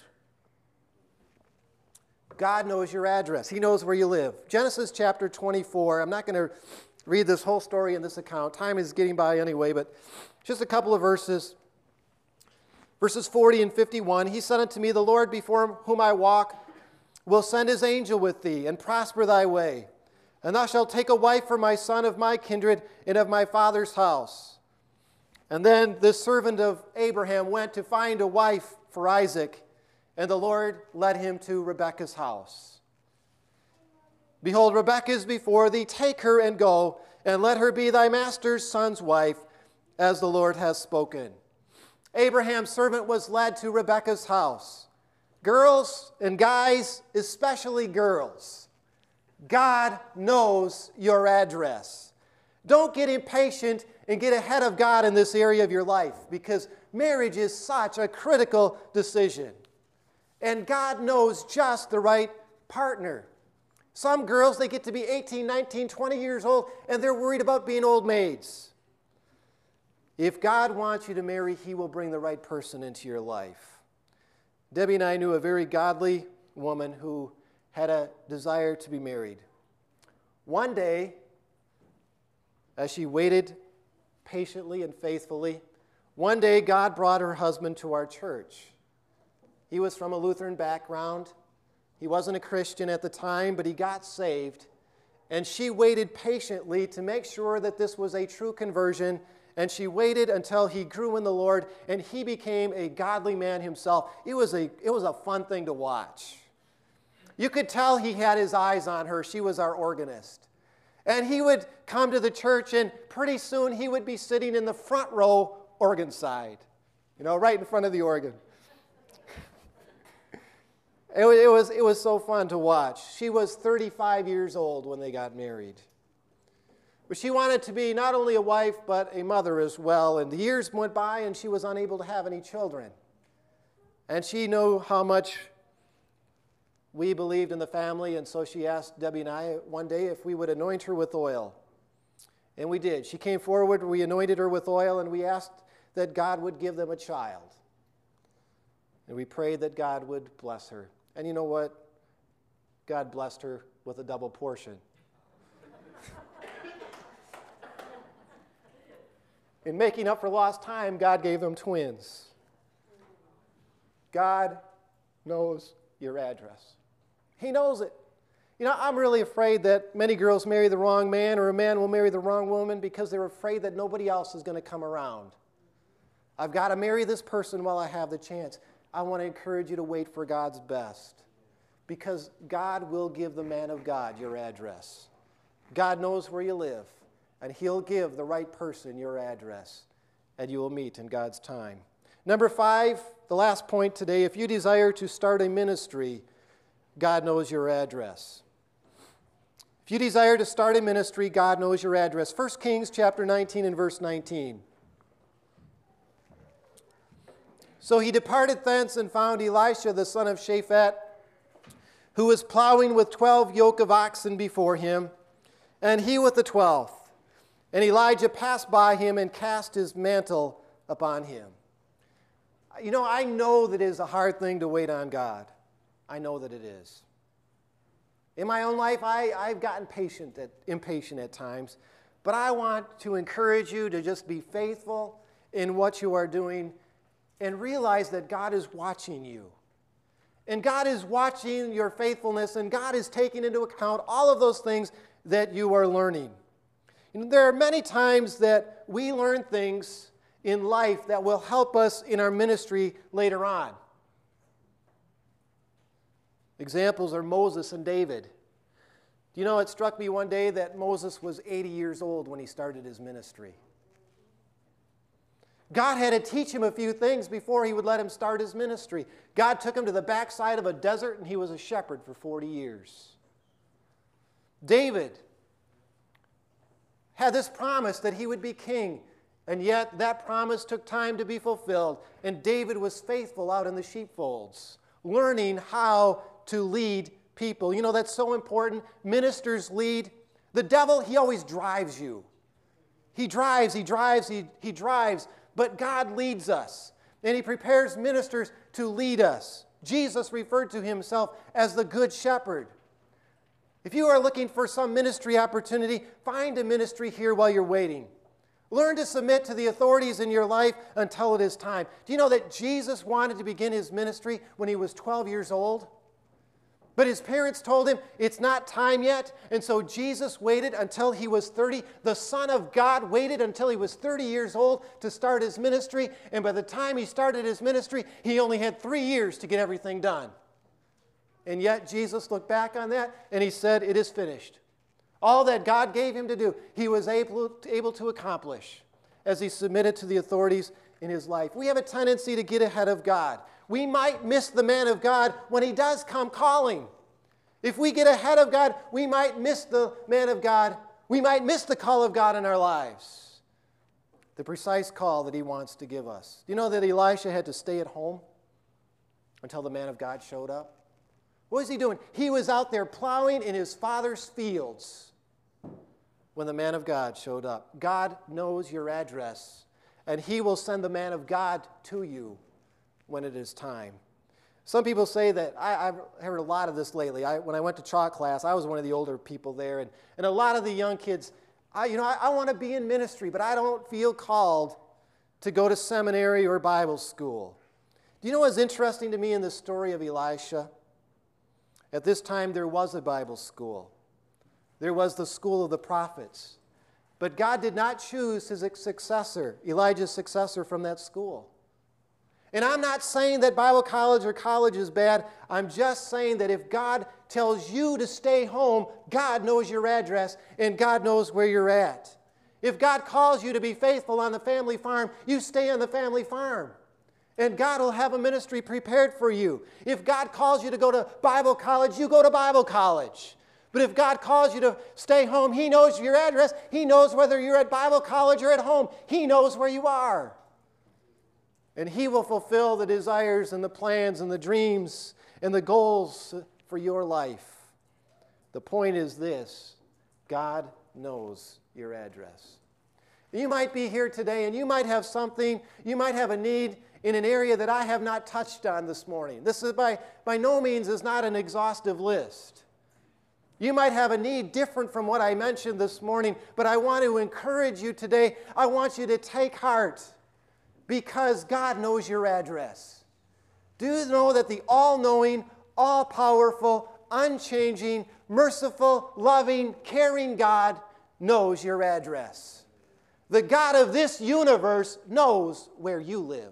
God knows your address. He knows where you live. Genesis chapter twenty-four, I'm not going to read this whole story in this account. Time is getting by anyway, but just a couple of verses. Verses forty and fifty-one, he said unto me, the Lord before whom I walk will send his angel with thee and prosper thy way. And thou shalt take a wife for my son of my kindred and of my father's house. And then this servant of Abraham went to find a wife for Isaac, and the Lord led him to Rebekah's house. Behold, Rebekah is before thee, take her and go, and let her be thy master's son's wife, as the Lord has spoken. Abraham's servant was led to Rebekah's house. Girls and guys, especially girls, God knows your address. Don't get impatient and get ahead of God in this area of your life because marriage is such a critical decision. And God knows just the right partner. Some girls, they get to be eighteen, nineteen, twenty years old and they're worried about being old maids. If God wants you to marry, he will bring the right person into your life. Debbie and I knew a very godly woman who had a desire to be married. One day, as she waited patiently and faithfully, one day God brought her husband to our church. He was from a Lutheran background. He wasn't a Christian at the time, but he got saved. And she waited patiently to make sure that this was a true conversion. And she waited until he grew in the Lord and he became a godly man himself. It was a, it was a fun thing to watch. You could tell he had his eyes on her. She was our organist. And he would come to the church, and pretty soon he would be sitting in the front row organ side, you know, right in front of the organ. it, was, it, was, it was so fun to watch. She was thirty-five years old when they got married. But she wanted to be not only a wife, but a mother as well. And the years went by, and she was unable to have any children. And she knew how much we believed in the family, and so she asked Debbie and I one day if we would anoint her with oil. And we did. She came forward, we anointed her with oil, and we asked that God would give them a child. And we prayed that God would bless her. And you know what? God blessed her with a double portion. In making up for lost time, God gave them twins. God knows your address. He knows it. You know, I'm really afraid that many girls marry the wrong man or a man will marry the wrong woman because they're afraid that nobody else is going to come around. I've got to marry this person while I have the chance. I want to encourage you to wait for God's best because God will give the man of God your address. God knows where you live, and he'll give the right person your address, and you will meet in God's time. Number five, the last point today, if you desire to start a ministry, God knows your address. If you desire to start a ministry, God knows your address. First Kings chapter nineteen and verse nineteen. So he departed thence and found Elisha the son of Shaphat, who was plowing with twelve yoke of oxen before him, and he with the twelfth. And Elijah passed by him and cast his mantle upon him. You know, I know that it is a hard thing to wait on God. I know that it is. In my own life, I, I've gotten patient at, impatient at times, but I want to encourage you to just be faithful in what you are doing and realize that God is watching you. And God is watching your faithfulness, and God is taking into account all of those things that you are learning. You know, there are many times that we learn things in life that will help us in our ministry later on. Examples are Moses and David. Do you know, it struck me one day that Moses was eighty years old when he started his ministry. God had to teach him a few things before he would let him start his ministry. God took him to the backside of a desert, and he was a shepherd for forty years. David had this promise that he would be king, and yet that promise took time to be fulfilled, and David was faithful out in the sheepfolds, learning how to lead people. You know, that's so important. Ministers lead. The devil, he always drives you. He drives, he drives, he, he drives, but God leads us, and he prepares ministers to lead us. Jesus referred to himself as the Good Shepherd. If you are looking for some ministry opportunity, find a ministry here while you're waiting. Learn to submit to the authorities in your life until it is time. Do you know that Jesus wanted to begin his ministry when he was twelve years old? But his parents told him it's not time yet, and so Jesus waited until he was thirty. The Son of God waited until he was thirty years old to start his ministry, and by the time he started his ministry, he only had three years to get everything done. And yet Jesus looked back on that, and he said, it is finished. All that God gave him to do, he was able, able to accomplish as he submitted to the authorities in his life. We have a tendency to get ahead of God. We might miss the man of God when he does come calling. If we get ahead of God, we might miss the man of God. We might miss the call of God in our lives. The precise call that he wants to give us. Do you know that Elisha had to stay at home until the man of God showed up? What was he doing? He was out there plowing in his father's fields when the man of God showed up. God knows your address, and he will send the man of God to you when it is time. Some people say that, I, I've heard a lot of this lately. I, when I went to chalk class, I was one of the older people there, and, and a lot of the young kids, I, you know, I, I want to be in ministry, but I don't feel called to go to seminary or Bible school. Do you know what's interesting to me in the story of Elisha? At this time, there was a Bible school. There was the school of the prophets. But God did not choose his successor, Elijah's successor, from that school. And I'm not saying that Bible college or college is bad. I'm just saying that if God tells you to stay home, God knows your address and God knows where you're at. If God calls you to be faithful on the family farm, you stay on the family farm. And God will have a ministry prepared for you. If God calls you to go to Bible college, you go to Bible college. But if God calls you to stay home, he knows your address. He knows whether you're at Bible college or at home. He knows where you are. And he will fulfill the desires and the plans and the dreams and the goals for your life. The point is this: God knows your address. You might be here today and you might have something, you might have a need in an area that I have not touched on this morning. This is by, by no means is not an exhaustive list. You might have a need different from what I mentioned this morning, but I want to encourage you today. I want you to take heart because God knows your address. Do you know that the all-knowing, all-powerful, unchanging, merciful, loving, caring God knows your address? The God of this universe knows where you live.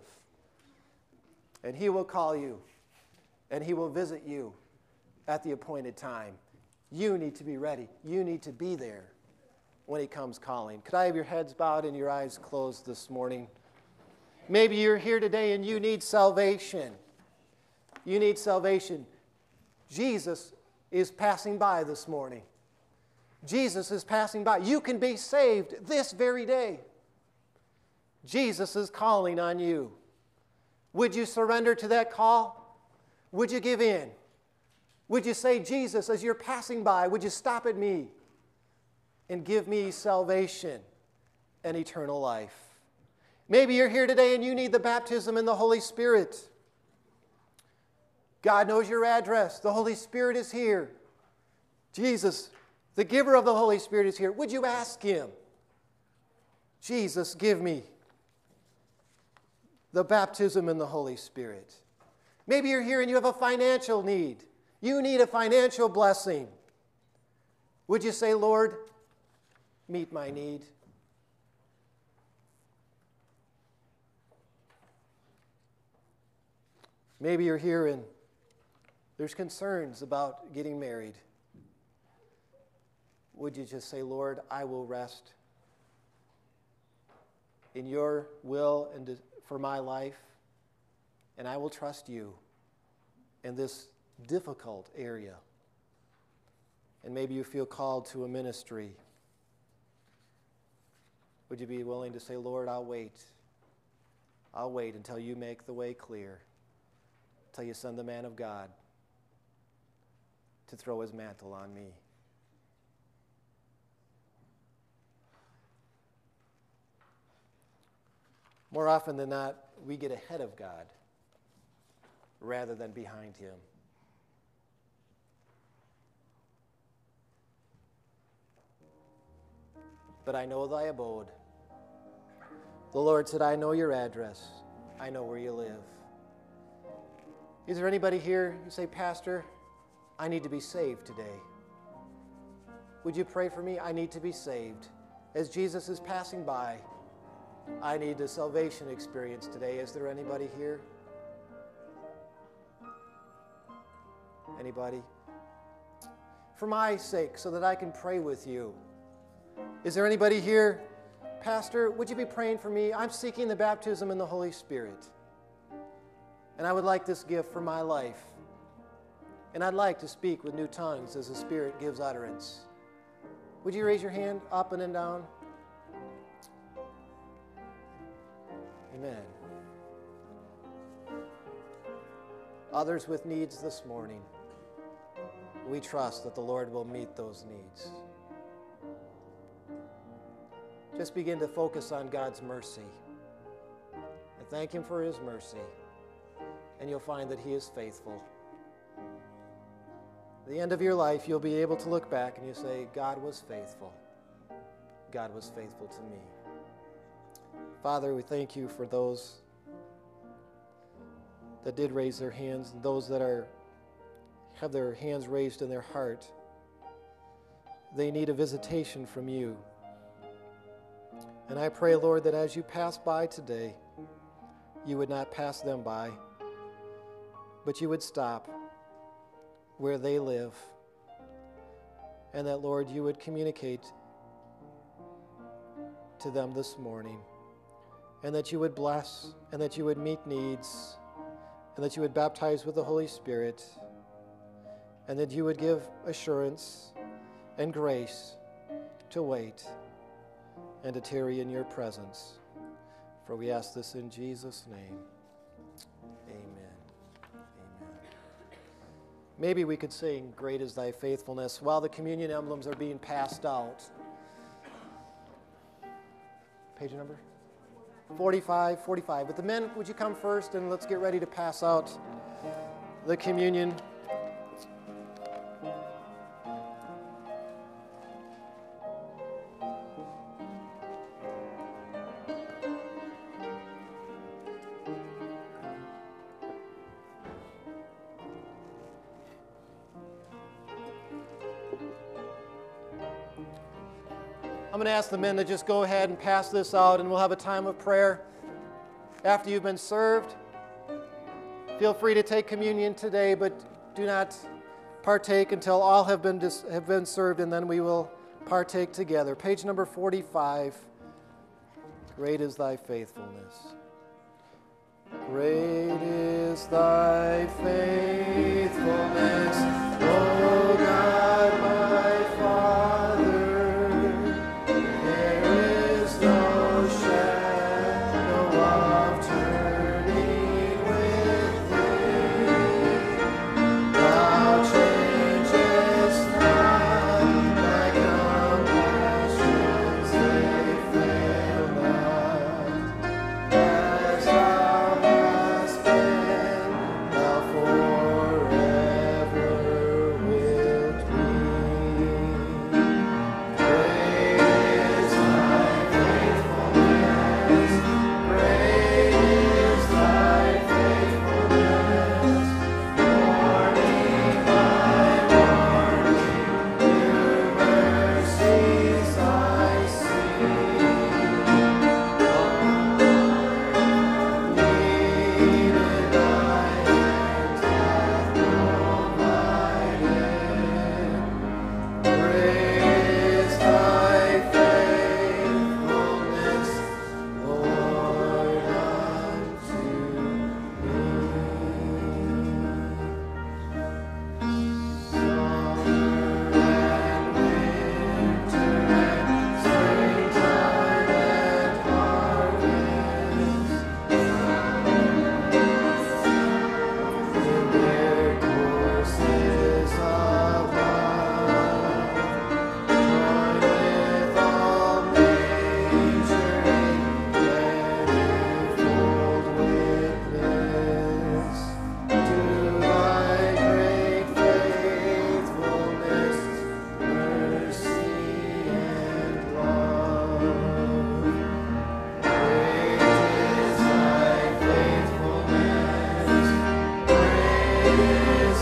And he will call you, and he will visit you at the appointed time. You need to be ready. You need to be there when he comes calling. Could I have your heads bowed and your eyes closed this morning? Maybe you're here today and you need salvation. You need salvation. Jesus is passing by this morning. Jesus is passing by. You can be saved this very day. Jesus is calling on you. Would you surrender to that call? Would you give in? Would you say, Jesus, as you're passing by, would you stop at me and give me salvation and eternal life? Maybe you're here today and you need the baptism in the Holy Spirit. God knows your address. The Holy Spirit is here. Jesus, the giver of the Holy Spirit, is here. Would you ask Him, Jesus, give me the baptism in the Holy Spirit? Maybe you're here and you have a financial need. You need a financial blessing. Would you say, Lord, meet my need? Maybe you're here and there's concerns about getting married. Would you just say, Lord, I will rest in your will and for my life, and I will trust you in this difficult area. And maybe you feel called to a ministry. Would you be willing to say, Lord, I'll wait. I'll wait until you make the way clear, until you send the man of God to throw his mantle on me. More often than not, we get ahead of God rather than behind Him. But I know thy abode. The Lord said, I know your address. I know where you live. Is there anybody here, you say, Pastor, I need to be saved today. Would you pray for me? I need to be saved. As Jesus is passing by, I need a salvation experience today. Is there anybody here? Anybody? For my sake, so that I can pray with you. Is there anybody here? Pastor, would you be praying for me? I'm seeking the baptism in the Holy Spirit. And I would like this gift for my life. And I'd like to speak with new tongues as the Spirit gives utterance. Would you raise your hand up and then down? Amen. Others with needs this morning, we trust that the Lord will meet those needs. Just begin to focus on God's mercy and thank Him for His mercy, and you'll find that He is faithful. At the end of your life, you'll be able to look back and you say, God was faithful. God was faithful to me. Father, we thank you for those that did raise their hands and those that are have their hands raised in their heart. They need a visitation from you. And I pray, Lord, that as you pass by today, you would not pass them by, but you would stop where they live, and that, Lord, you would communicate to them this morning, and that you would bless, and that you would meet needs, and that you would baptize with the Holy Spirit, and that you would give assurance and grace to wait and to tarry in your presence. For we ask this in Jesus' name. Amen. Amen. Maybe we could sing, Great is Thy Faithfulness, while the communion emblems are being passed out. Page number? forty-five, forty-five. But the men, would you come first, and let's get ready to pass out the communion. I'm going to ask the men to just go ahead and pass this out, and we'll have a time of prayer after you've been served. Feel free to take communion today, but do not partake until all have been dis- have been served, and then we will partake together. Page number forty-five. Great is thy faithfulness. Great is thy faithfulness, O God, my Father.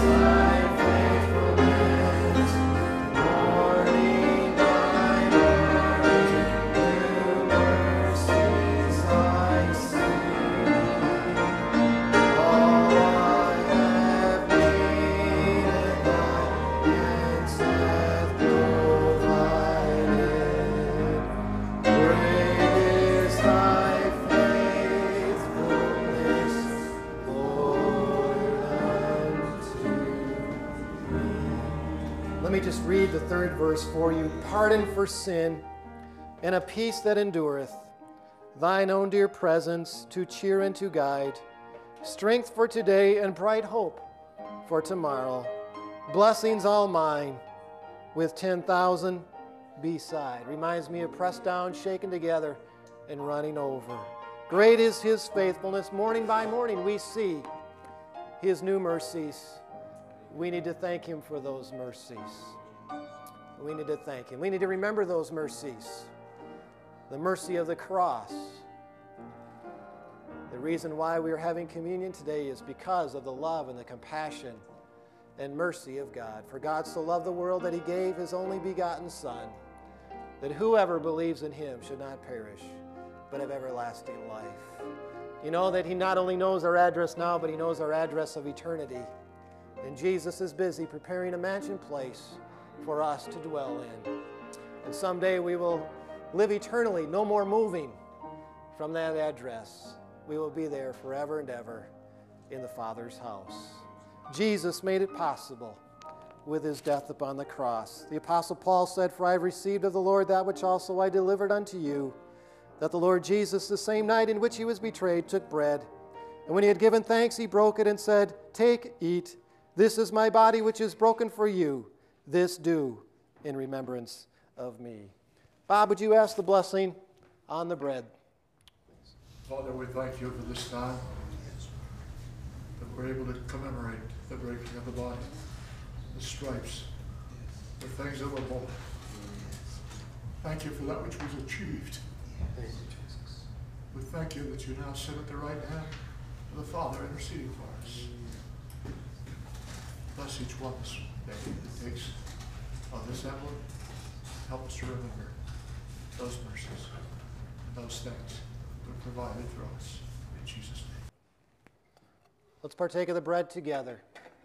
Read the third verse for you. Pardon for sin and a peace that endureth, thine own dear presence to cheer and to guide, strength for today and bright hope for tomorrow, blessings all mine with ten thousand beside. Reminds me of pressed down, shaken together, and running over. Great is his faithfulness. Morning by morning we see his new mercies. We need to thank him for those mercies. We need to thank him. We need to remember those mercies. The mercy of the cross. The reason why we are having communion today is because of the love and the compassion and mercy of God. For God so loved the world that he gave his only begotten Son, that whoever believes in him should not perish, but have everlasting life. You know that he not only knows our address now, but he knows our address of eternity. And Jesus is busy preparing a mansion place for us to dwell in. And someday we will live eternally, no more moving from that address. We will be there forever and ever in the Father's house. Jesus made it possible with his death upon the cross. The Apostle Paul said, "For I have received of the Lord that which also I delivered unto you, that the Lord Jesus, the same night in which he was betrayed, took bread. And when he had given thanks, he broke it and said, Take, eat. This is my body which is broken for you. This do in remembrance of me." Bob, would you ask the blessing on the bread? Father, we thank you for this time that we're able to commemorate the breaking of the body, the stripes, the things that were borne. Thank you for that which was achieved. We thank you that you now sit at the right hand of the Father interceding for us. Bless each one this day that takes on this emblem. Help us to remember those mercies and those things that were provided for us. In Jesus' name. Let's partake of the bread together.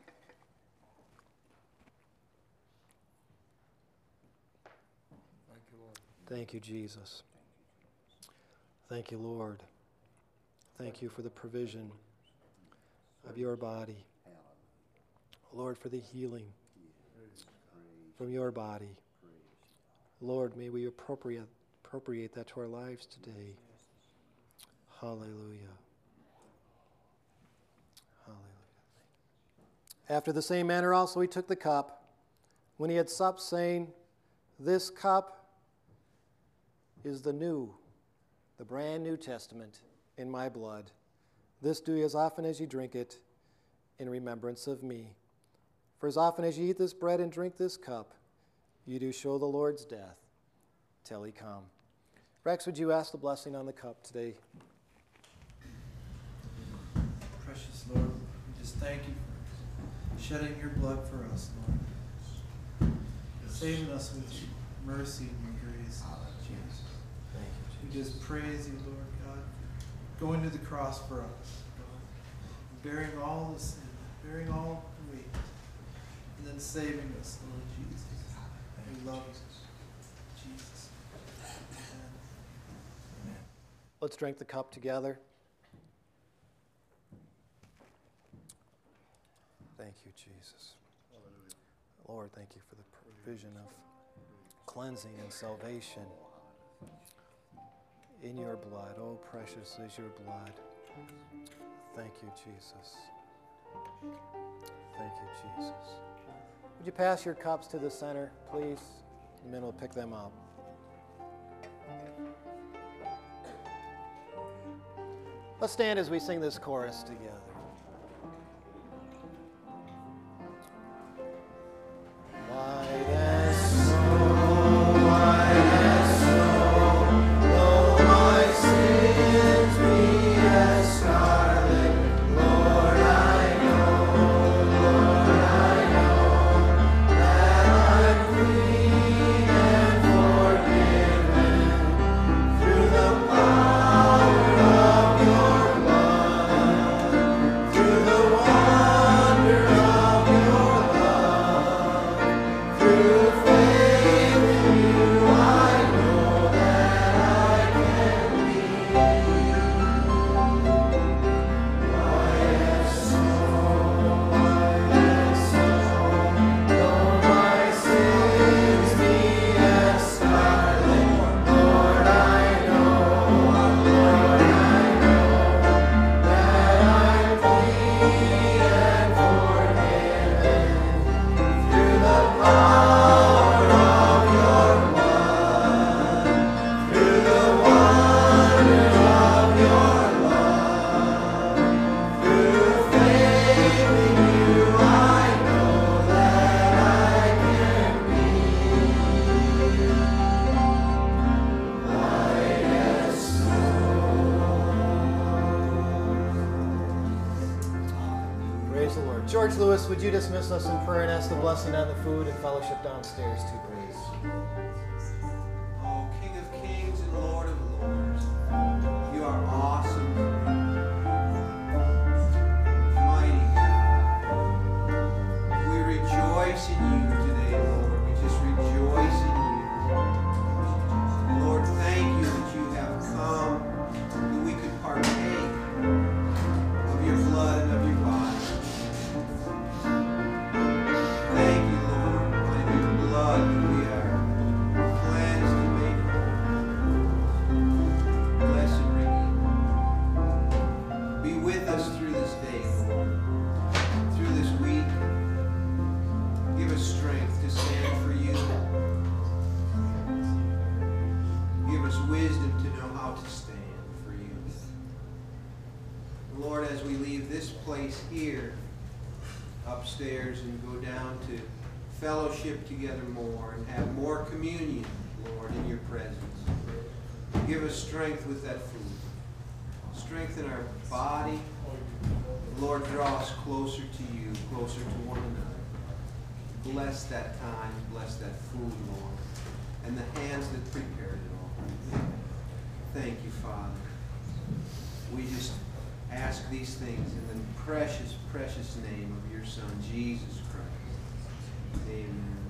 Thank you, Lord. Thank you, Jesus. Thank you, Lord. Thank you for the provision of your body. Lord, for the healing from your body. Lord, may we appropriate, appropriate that to our lives today. Hallelujah. Hallelujah. After the same manner also he took the cup, when he had supped, saying, This cup is the new, the brand new testament in my blood. This do ye as often as you drink it in remembrance of me. For as often as you eat this bread and drink this cup, you do show the Lord's death till he come. Rex, would you ask the blessing on the cup today? Precious Lord, we just thank you for shedding your blood for us, Lord. Saving us with your mercy and your grace, Jesus. Thank you, We just praise you, Lord God, for going to the cross for us, Lord, bearing all the sin, bearing all the weight, and then saving us, Lord Jesus. We love you, Jesus. Amen. Amen. Let's drink the cup together. Thank you, Jesus. Lord, thank you for the provision of cleansing and salvation in your blood. Oh, precious is your blood. Thank you, Jesus. Thank you, Jesus. Would you pass your cups to the center, please? And then we'll pick them up. Let's stand as we sing this chorus together. White as snow, white as snow, though my sins be as scarlet, Lord, I know, Lord, I Praise the Lord. George Lewis, would you dismiss us in prayer and ask the blessing on the food and fellowship downstairs too, please? Oh, King of Kings and Lord of Lords, you are awesome, mighty God. We rejoice in you today, Lord. We just rejoice in you. Lord, thank you that you have come, that we could partake of your blood and of your body. Thank you, Lord, by your blood that we are cleansed and made whole. Blessed Redeemer, be with us through this day, Lord, through this week. Give us strength to stand for you. Give us wisdom to know how to stand for you. Lord, as we leave this place here, upstairs, and go down to fellowship together more and have more communion, Lord, in your presence. Give us strength with that food. Strengthen our body. Lord, draw us closer to you, closer to one another. Bless that time, bless that food, Lord, and the hands that prepared it all. Thank you, Father. We just ask these things in the precious, precious name of your Son, Jesus Christ. Amen.